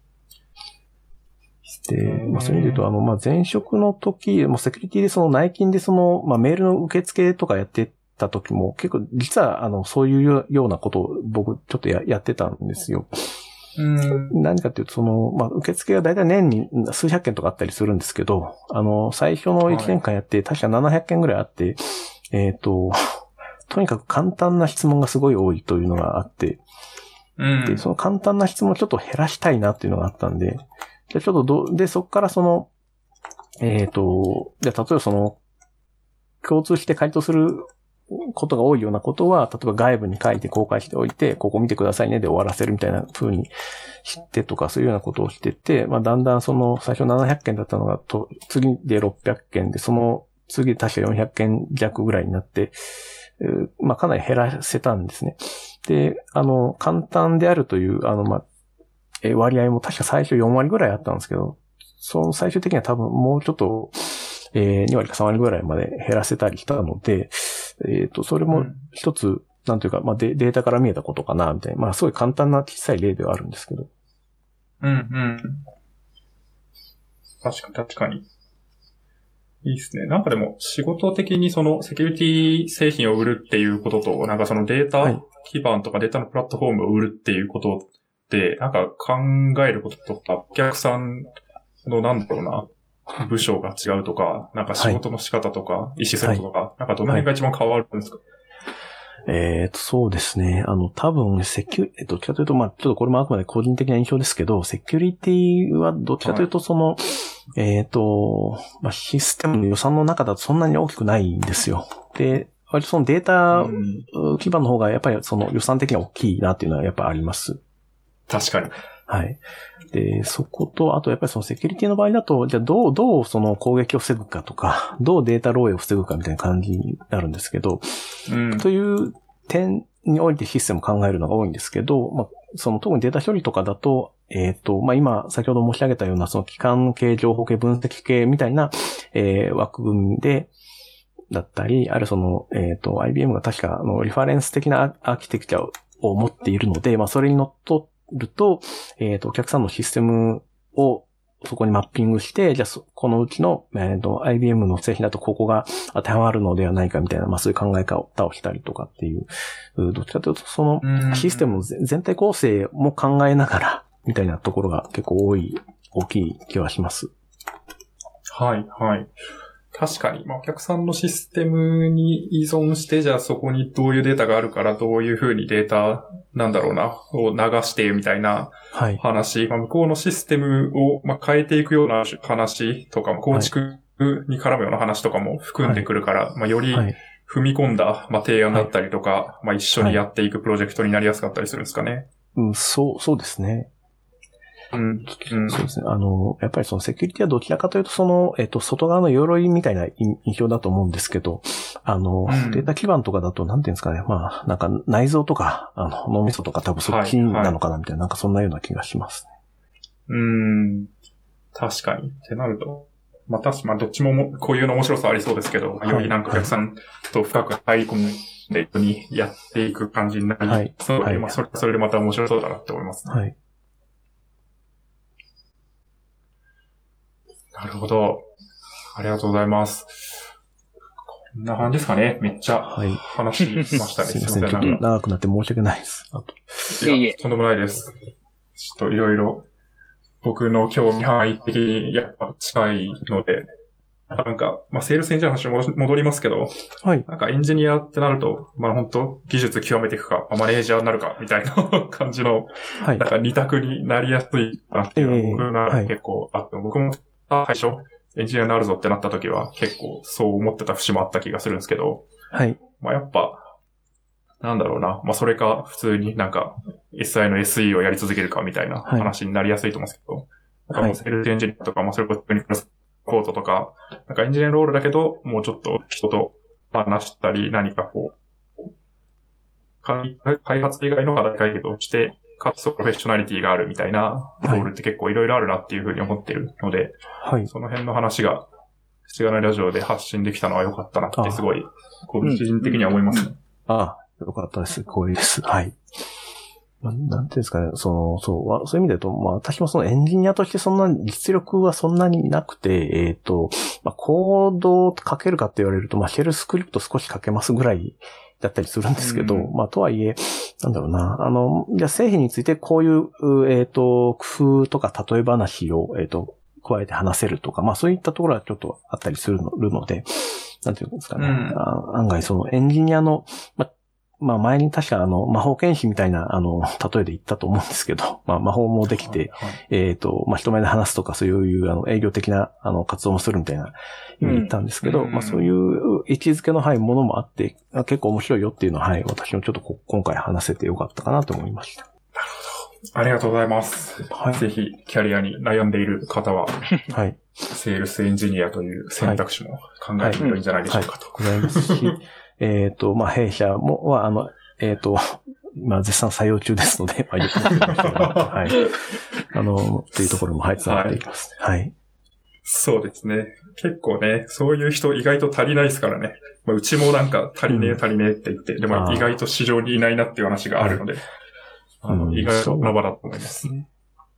S2: で、まあそういう意味で言うと、あの、まあ前職の時、もうセキュリティでその内勤でその、まあメールの受付とかやってた時も結構、実はあの、そういうようなことを僕ちょっと や, やってたんですよ。
S3: うん、
S2: 何かっていうと、その、まあ、受付がだいたい年に数百件とかあったりするんですけど、あの、最初のいちねんかんやって、確かななひゃっけんぐらいあって、えっと、とにかく簡単な質問がすごい多いというのがあって、
S3: うん、
S2: で、その簡単な質問をちょっと減らしたいなっていうのがあったんで、で、ちょっとど、で、そこからその、えっと、で、例えばその、共通して回答することが多いようなことは、例えば外部に書いて公開しておいて、ここ見てくださいねで終わらせるみたいな風にしてとか、そういうようなことをしてて、まあだんだんその最初ななひゃっけんだったのがと、次でろっぴゃっけんで、その次確かよんひゃっけん弱ぐらいになって、まあかなり減らせたんですね。で、あの、簡単であるという、あの、まあ、割合も確か最初よんわりぐらいあったんですけど、その最終的には多分もうちょっと、えー、にわりかさんわりぐらいまで減らせたりしたので、えっと、それも一つ、うん、なんというか、まあデ、データから見えたことかな、みたいな。まあ、すごい簡単な小さい例ではあるんですけど。
S3: うん、うん。確かに、確かに。 いいですね。なんかでも仕事的にそのセキュリティ製品を売るっていうことと、なんかそのデータ基盤とかデータのプラットフォームを売るっていうことって、なんか考えることとか、お客さんのなんだろうな、部署が違うとか、なんか仕事の仕方とか、はい、意思疎通とか、はい、なんかどの辺が一番変わるんですか？
S2: はい、えっと、そうですね。あの、多分、セキュ、えっと、どっちかというと、まあ、ちょっとこれもあくまで個人的な印象ですけど、セキュリティはどっちかというと、その、はい、えっと、まあ、システムの予算の中だとそんなに大きくないんですよ。で、割とそのデータ基盤の方がやっぱりその予算的には大きいなっていうのはやっぱあります。
S3: 確かに。
S2: はい。で、そこと、あとやっぱりそのセキュリティの場合だと、じゃあどう、どうその攻撃を防ぐかとか、どうデータ漏洩を防ぐかみたいな感じになるんですけど、うん、という点においてシステムを考えるのが多いんですけど、まあ、その特にデータ処理とかだと、えっと、まあ、今、先ほど申し上げたようなその機関系、情報系、分析系みたいな、えー、枠組みで、だったり、あるいはその、えっと、アイビーエム が確か、あの、リファレンス的なアーキテクチャを持っているので、まあ、それにのっとると、えっと、お客さんのシステムをそこにマッピングして、じゃあ、このうちの、えっと、アイビーエム の製品だとここが当てはまるのではないかみたいな、まあ、そういう考え方をしたりとかっていう、どっちかというと、その、システムの全体構成も考えながら、みたいなところが結構多い、大きい気はします。
S3: はい、はい。確かに、まあ、お客さんのシステムに依存して、じゃあそこにどういうデータがあるから、どういうふうにデータ、なんだろうな、を流してみたいな話、はい、まあ、向こうのシステムを、まあ、変えていくような話とかも、構築に絡むような話とかも含んでくるから、はい、まあ、より踏み込んだ、まあ、提案だったりとか、はい、まあ、一緒にやっていくプロジェクトになりやすかったりするんですかね。
S2: うん、そう、そうですね。うん、うん。そうですね。あの、やっぱりそのセキュリティはどちらかというと、その、えっと、外側の鎧みたいな印象だと思うんですけど、あの、うん、データ基盤とかだと、なんていうんですかね。まあ、なんか内臓とか、あの、脳みそとか多分そっちなのかなみたいな、はいはい、なんかそんなような気がします
S3: ね。うーん。確かに。ってなると、まあ、確か、まあ、どっちもも、こういうの面白さありそうですけど、はい、よりなんかお客さんと深く入り込んで一緒にやっていく感じになり、はい。そう、はい、まあ、それ、それでまた面白そうだなって思いますね。はい。なるほど。ありがとうございます。こんな感じですかね。めっちゃ話しましたね。
S2: はい、すいません。ちょっと長くなって申し訳ないです。あと
S3: いやいや、とんでもないです。ちょっといろいろ僕の興味範囲的にやっぱ近いので、なんか、まあ、セールスエンジニアの話に戻りますけど、はい。なんかエンジニアってなると、まあ、本当技術極めていくか、マネージャーになるか、みたいな感じの、はい。なんか二択になりやすいなっていうのが僕なら結構あって、えーはい、僕も最初、エンジニアになるぞってなった時は結構そう思ってた節もあった気がするんですけど、はい。まあ、やっぱ、なんだろうな。まあ、それか、普通になんか、エスアイ の エスイー をやり続けるかみたいな話になりやすいと思うんですけど、はい。なんかセールスエンジニアとか、まあ、それこそテクニカルコードとか、なんかエンジニアロールだけど、もうちょっと人と話したり、何かこう、開発以外の課題解決をして、かつプロフェッショナリティがあるみたいなロールって結構いろいろあるなっていうふうに思ってるので、はい。その辺の話が、しがないラジオで発信できたのは良かったなってすごい、個人的には思いますね。
S2: うん、ああ、よかったです。光栄です。はい。まあ、なんていうんですかね、その、そう、そういう意味で言うと、まあ、私もそのエンジニアとしてそんな実力はそんなになくて、えっと、まあ、コードを書けるかって言われると、まあ、シェルスクリプト少し書けますぐらいだったりするんですけど、うん、まあ、とはいえ、なんだろうな、あの、じゃあ製品についてこういう、えっと、工夫とか例え話を、えっと、加えて話せるとか、まあ、そういったところはちょっとあったりするので、なんていうんですかね、うん、案外そのエンジニアの、まあまあ前に確かあの魔法剣士みたいなあの例えで言ったと思うんですけど、まあ魔法もできて、はいはい、えっと、まあ人前で話すとかそういうあの営業的なあの活動もするみたいな意味で言ったんですけど、うん、まあそういう位置づけのはいものもあって結構面白いよっていうのははい私もちょっと今回話せてよかったかなと思いました。なる
S3: ほど。ありがとうございます。はい、ぜひキャリアに悩んでいる方は、はい、セールスエンジニアという選択肢も考えてみるといいんじゃないでしょうかと。
S2: はいはいはい、ございますし。えっと、まあ、弊社も、は、あの、えっと、まあ、絶賛採用中ですので、まあ、よく見てましたはい。あの、というところも、はい、繋がっていきます。はい。はい、
S3: そうですね。結構ね、そういう人意外と足りないですからね。まあ、うちもなんか足りねえ足りねえって言って、うん、でも意外と市場にいないなっていう話があるので、あの、意外とな場だと思います。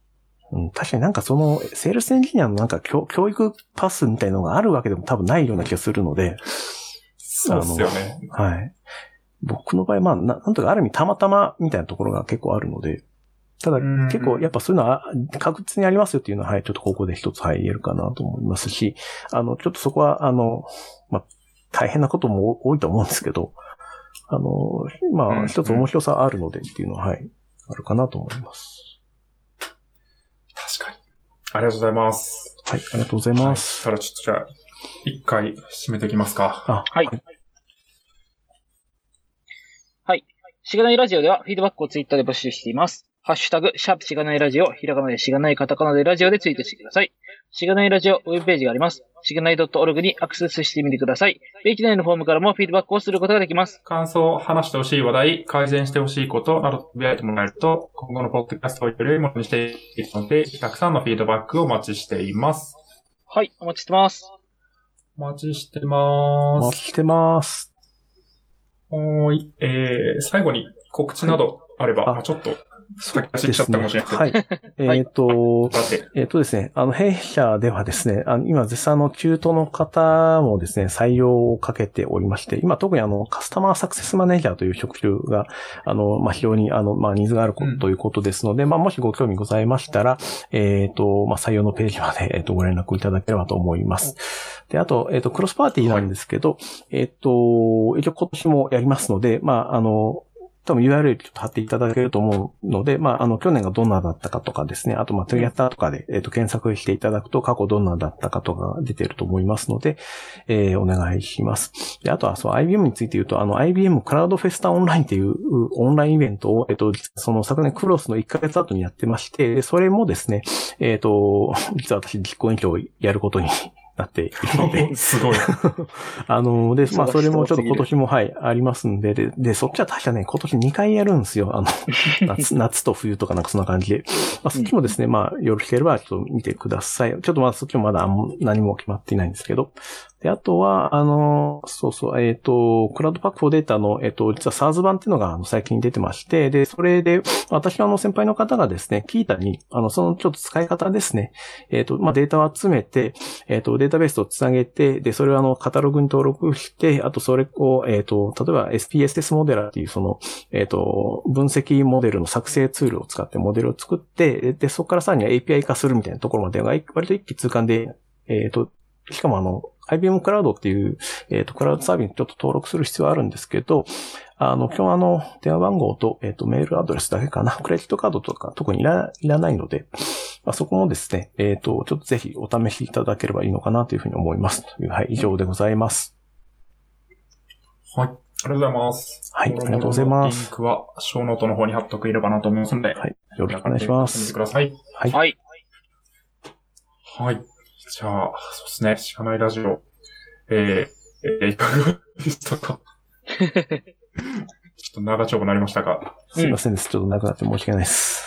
S2: うん、確かになんかその、セールスエンジニアのなんか教、教育パスみたいなのがあるわけでも多分ないような気がするので。
S3: そうですよね。
S2: はい。僕の場合、まあ、ななんとかある意味たまたまみたいなところが結構あるので、ただ結構やっぱそういうのは確実にありますよっていうのは、はい、ちょっとここで一つはい言えるかなと思いますし、あの、ちょっとそこは、あの、まあ、大変なことも多いと思うんですけど、あの、まあ、一つ面白さあるのでっていうのは、はい、あるかなと思います。
S3: 確かに。ありがとうございます。
S2: はい、ありがとうございます。
S3: はい、ただちょっとじゃあ、一回締めておきますか。
S1: あ、はい。はい。はい。しがないラジオではフィードバックをツイッターで募集しています。ハッシュタグ、シャープしがないラジオ、ひらがなでしがないカタカナでラジオでツイートしてください。しがないラジオウェブページがあります。しがない .org にアクセスしてみてください。ページ内のフォームからもフィードバックをすることができます。
S3: 感想、話してほしい話題、改善してほしいことなどつぶやいてもらえると、今後のポッドキャストをよりものにしていくので、たくさんのフィードバックをお待ちしています。
S1: はい、お待ちしてます。
S3: お待ちしてます。
S2: お待ちしてます。
S3: おーい、えー、最後に告知などあれば、はい、まあ、ちょっと、
S2: そうですね。はい。えっと、えっとですね、あの、弊社ではですね、あの、今絶賛の中途の方もですね、採用をかけておりまして、今特にあの、カスタマーサクセスマネージャーという職種が、あの、まあ、非常にあの、まあ、ニーズがあるということですので、うん、まあ、もしご興味ございましたら、えっと、まあ、採用のページまで、えっと、ご連絡いただければと思います。で、あと、えっと、クロスパーティーなんですけど、はい、えっと、一応今年もやりますので、まあ、あの、多分 ユーアールエル ちょっと貼っていただけると思うので、まあ、あの、去年がどんなだったかとかですね、あと、まあ、トゥギャッターとかで、えっと、検索していただくと、過去どんなだったかとかが出てると思いますので、えー、お願いします。で、あとは、そう、アイビーエム について言うと、あの、アイビーエム クラウドフェスタオンラインっていうオンラインイベントを、えっと、その昨年クロスのいっかげつ後にやってまして、で、それもですね、えっと、実は私、実行委員長をやることになっているので。
S3: すごい。
S2: あの、で、まあ、それもちょっと今年も、はい、ありますんで、で、で、そっちは確かね、今年にかいやるんですよ。あの、夏、夏と冬とかなんかそんな感じで。まあ、そっちもですね、まあ、よろしければちょっと見てください。ちょっとまだそっちもまだ何も決まっていないんですけど。で、あとは、あの、そうそう、えっと、クラウドパックフォーデータの、えっと、実は SaaS 版っていうのが最近出てまして、で、それで、私のあの先輩の方がですね、キータに、あの、そのちょっと使い方ですね、えっと、まあ、データを集めて、えっと、データベースとつなげて、で、それをあの、カタログに登録して、あとそれを、えっと、例えば エスピーエスエス モデラーっていうその、えっと、分析モデルの作成ツールを使ってモデルを作って、で、そこからさらには エーピーアイ 化するみたいなところまでが、割と一気通貫で、えっと、しかもあの、アイビーエム クラウドっていう、えっと、クラウドサービスにちょっと登録する必要はあるんですけど、あの、今日あの、電話番号と、えっと、メールアドレスだけかな。クレジットカードとか特にいら、いらないので、まあ、そこもですね、えっと、ちょっとぜひお試しいただければいいのかなというふうに思います。はい、以上でございます。
S3: はい、ありがとうございます。
S2: はい、ありがとうございます。
S3: リンクは、ショーノートの方に貼っとければなと思いますので、
S2: はい、よろしくお願いします。
S3: 見てください。
S1: はい。はい。
S3: はい。じゃあ、そうですね、しがないラジオ。えー、えー、いかがでしたかちょっと長丁場になりましたが。
S2: すいませんです。ちょっと長くなって申し訳ないです。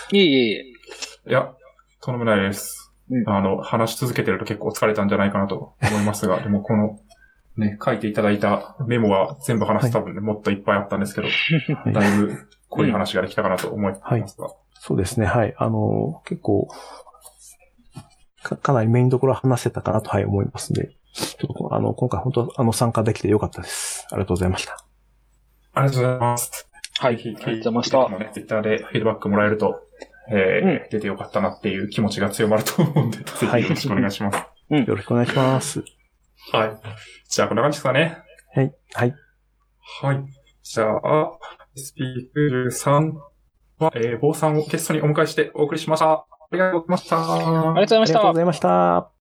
S1: いえいえいえ。
S3: いや、とんでもないです。うん、あの、話し続けてると結構疲れたんじゃないかなと思いますが、でもこの、ね、書いていただいたメモは全部話す多分ね、はい、もっといっぱいあったんですけど、はい、だいぶこういう話ができたかなと思いますが。
S2: はい、そうですね、はい。あの、結構か、かなりメインどころ話せたかなと、はい、思いますので、ちょっとあの、今回本当あの参加できてよかったです。ありがとうございました。
S3: ありがとうございます。
S1: はい、ありがとうございました。
S3: ね、ツイッターでフィードバックもらえると、えーうん、出てよかったなっていう気持ちが強まると思うんで、ぜひよろしくお願いします。
S2: うん、よろしくお願いします。
S3: はい。じゃあ、こんな感じですかね。
S2: はい。はい。
S3: はい。じゃあ、エスピーきゅうじゅうさん は、えー、坊さんをゲストにお迎えしてお送りしました。ありがとうございました。あ
S1: りがとうございました。
S2: ありがとうございました。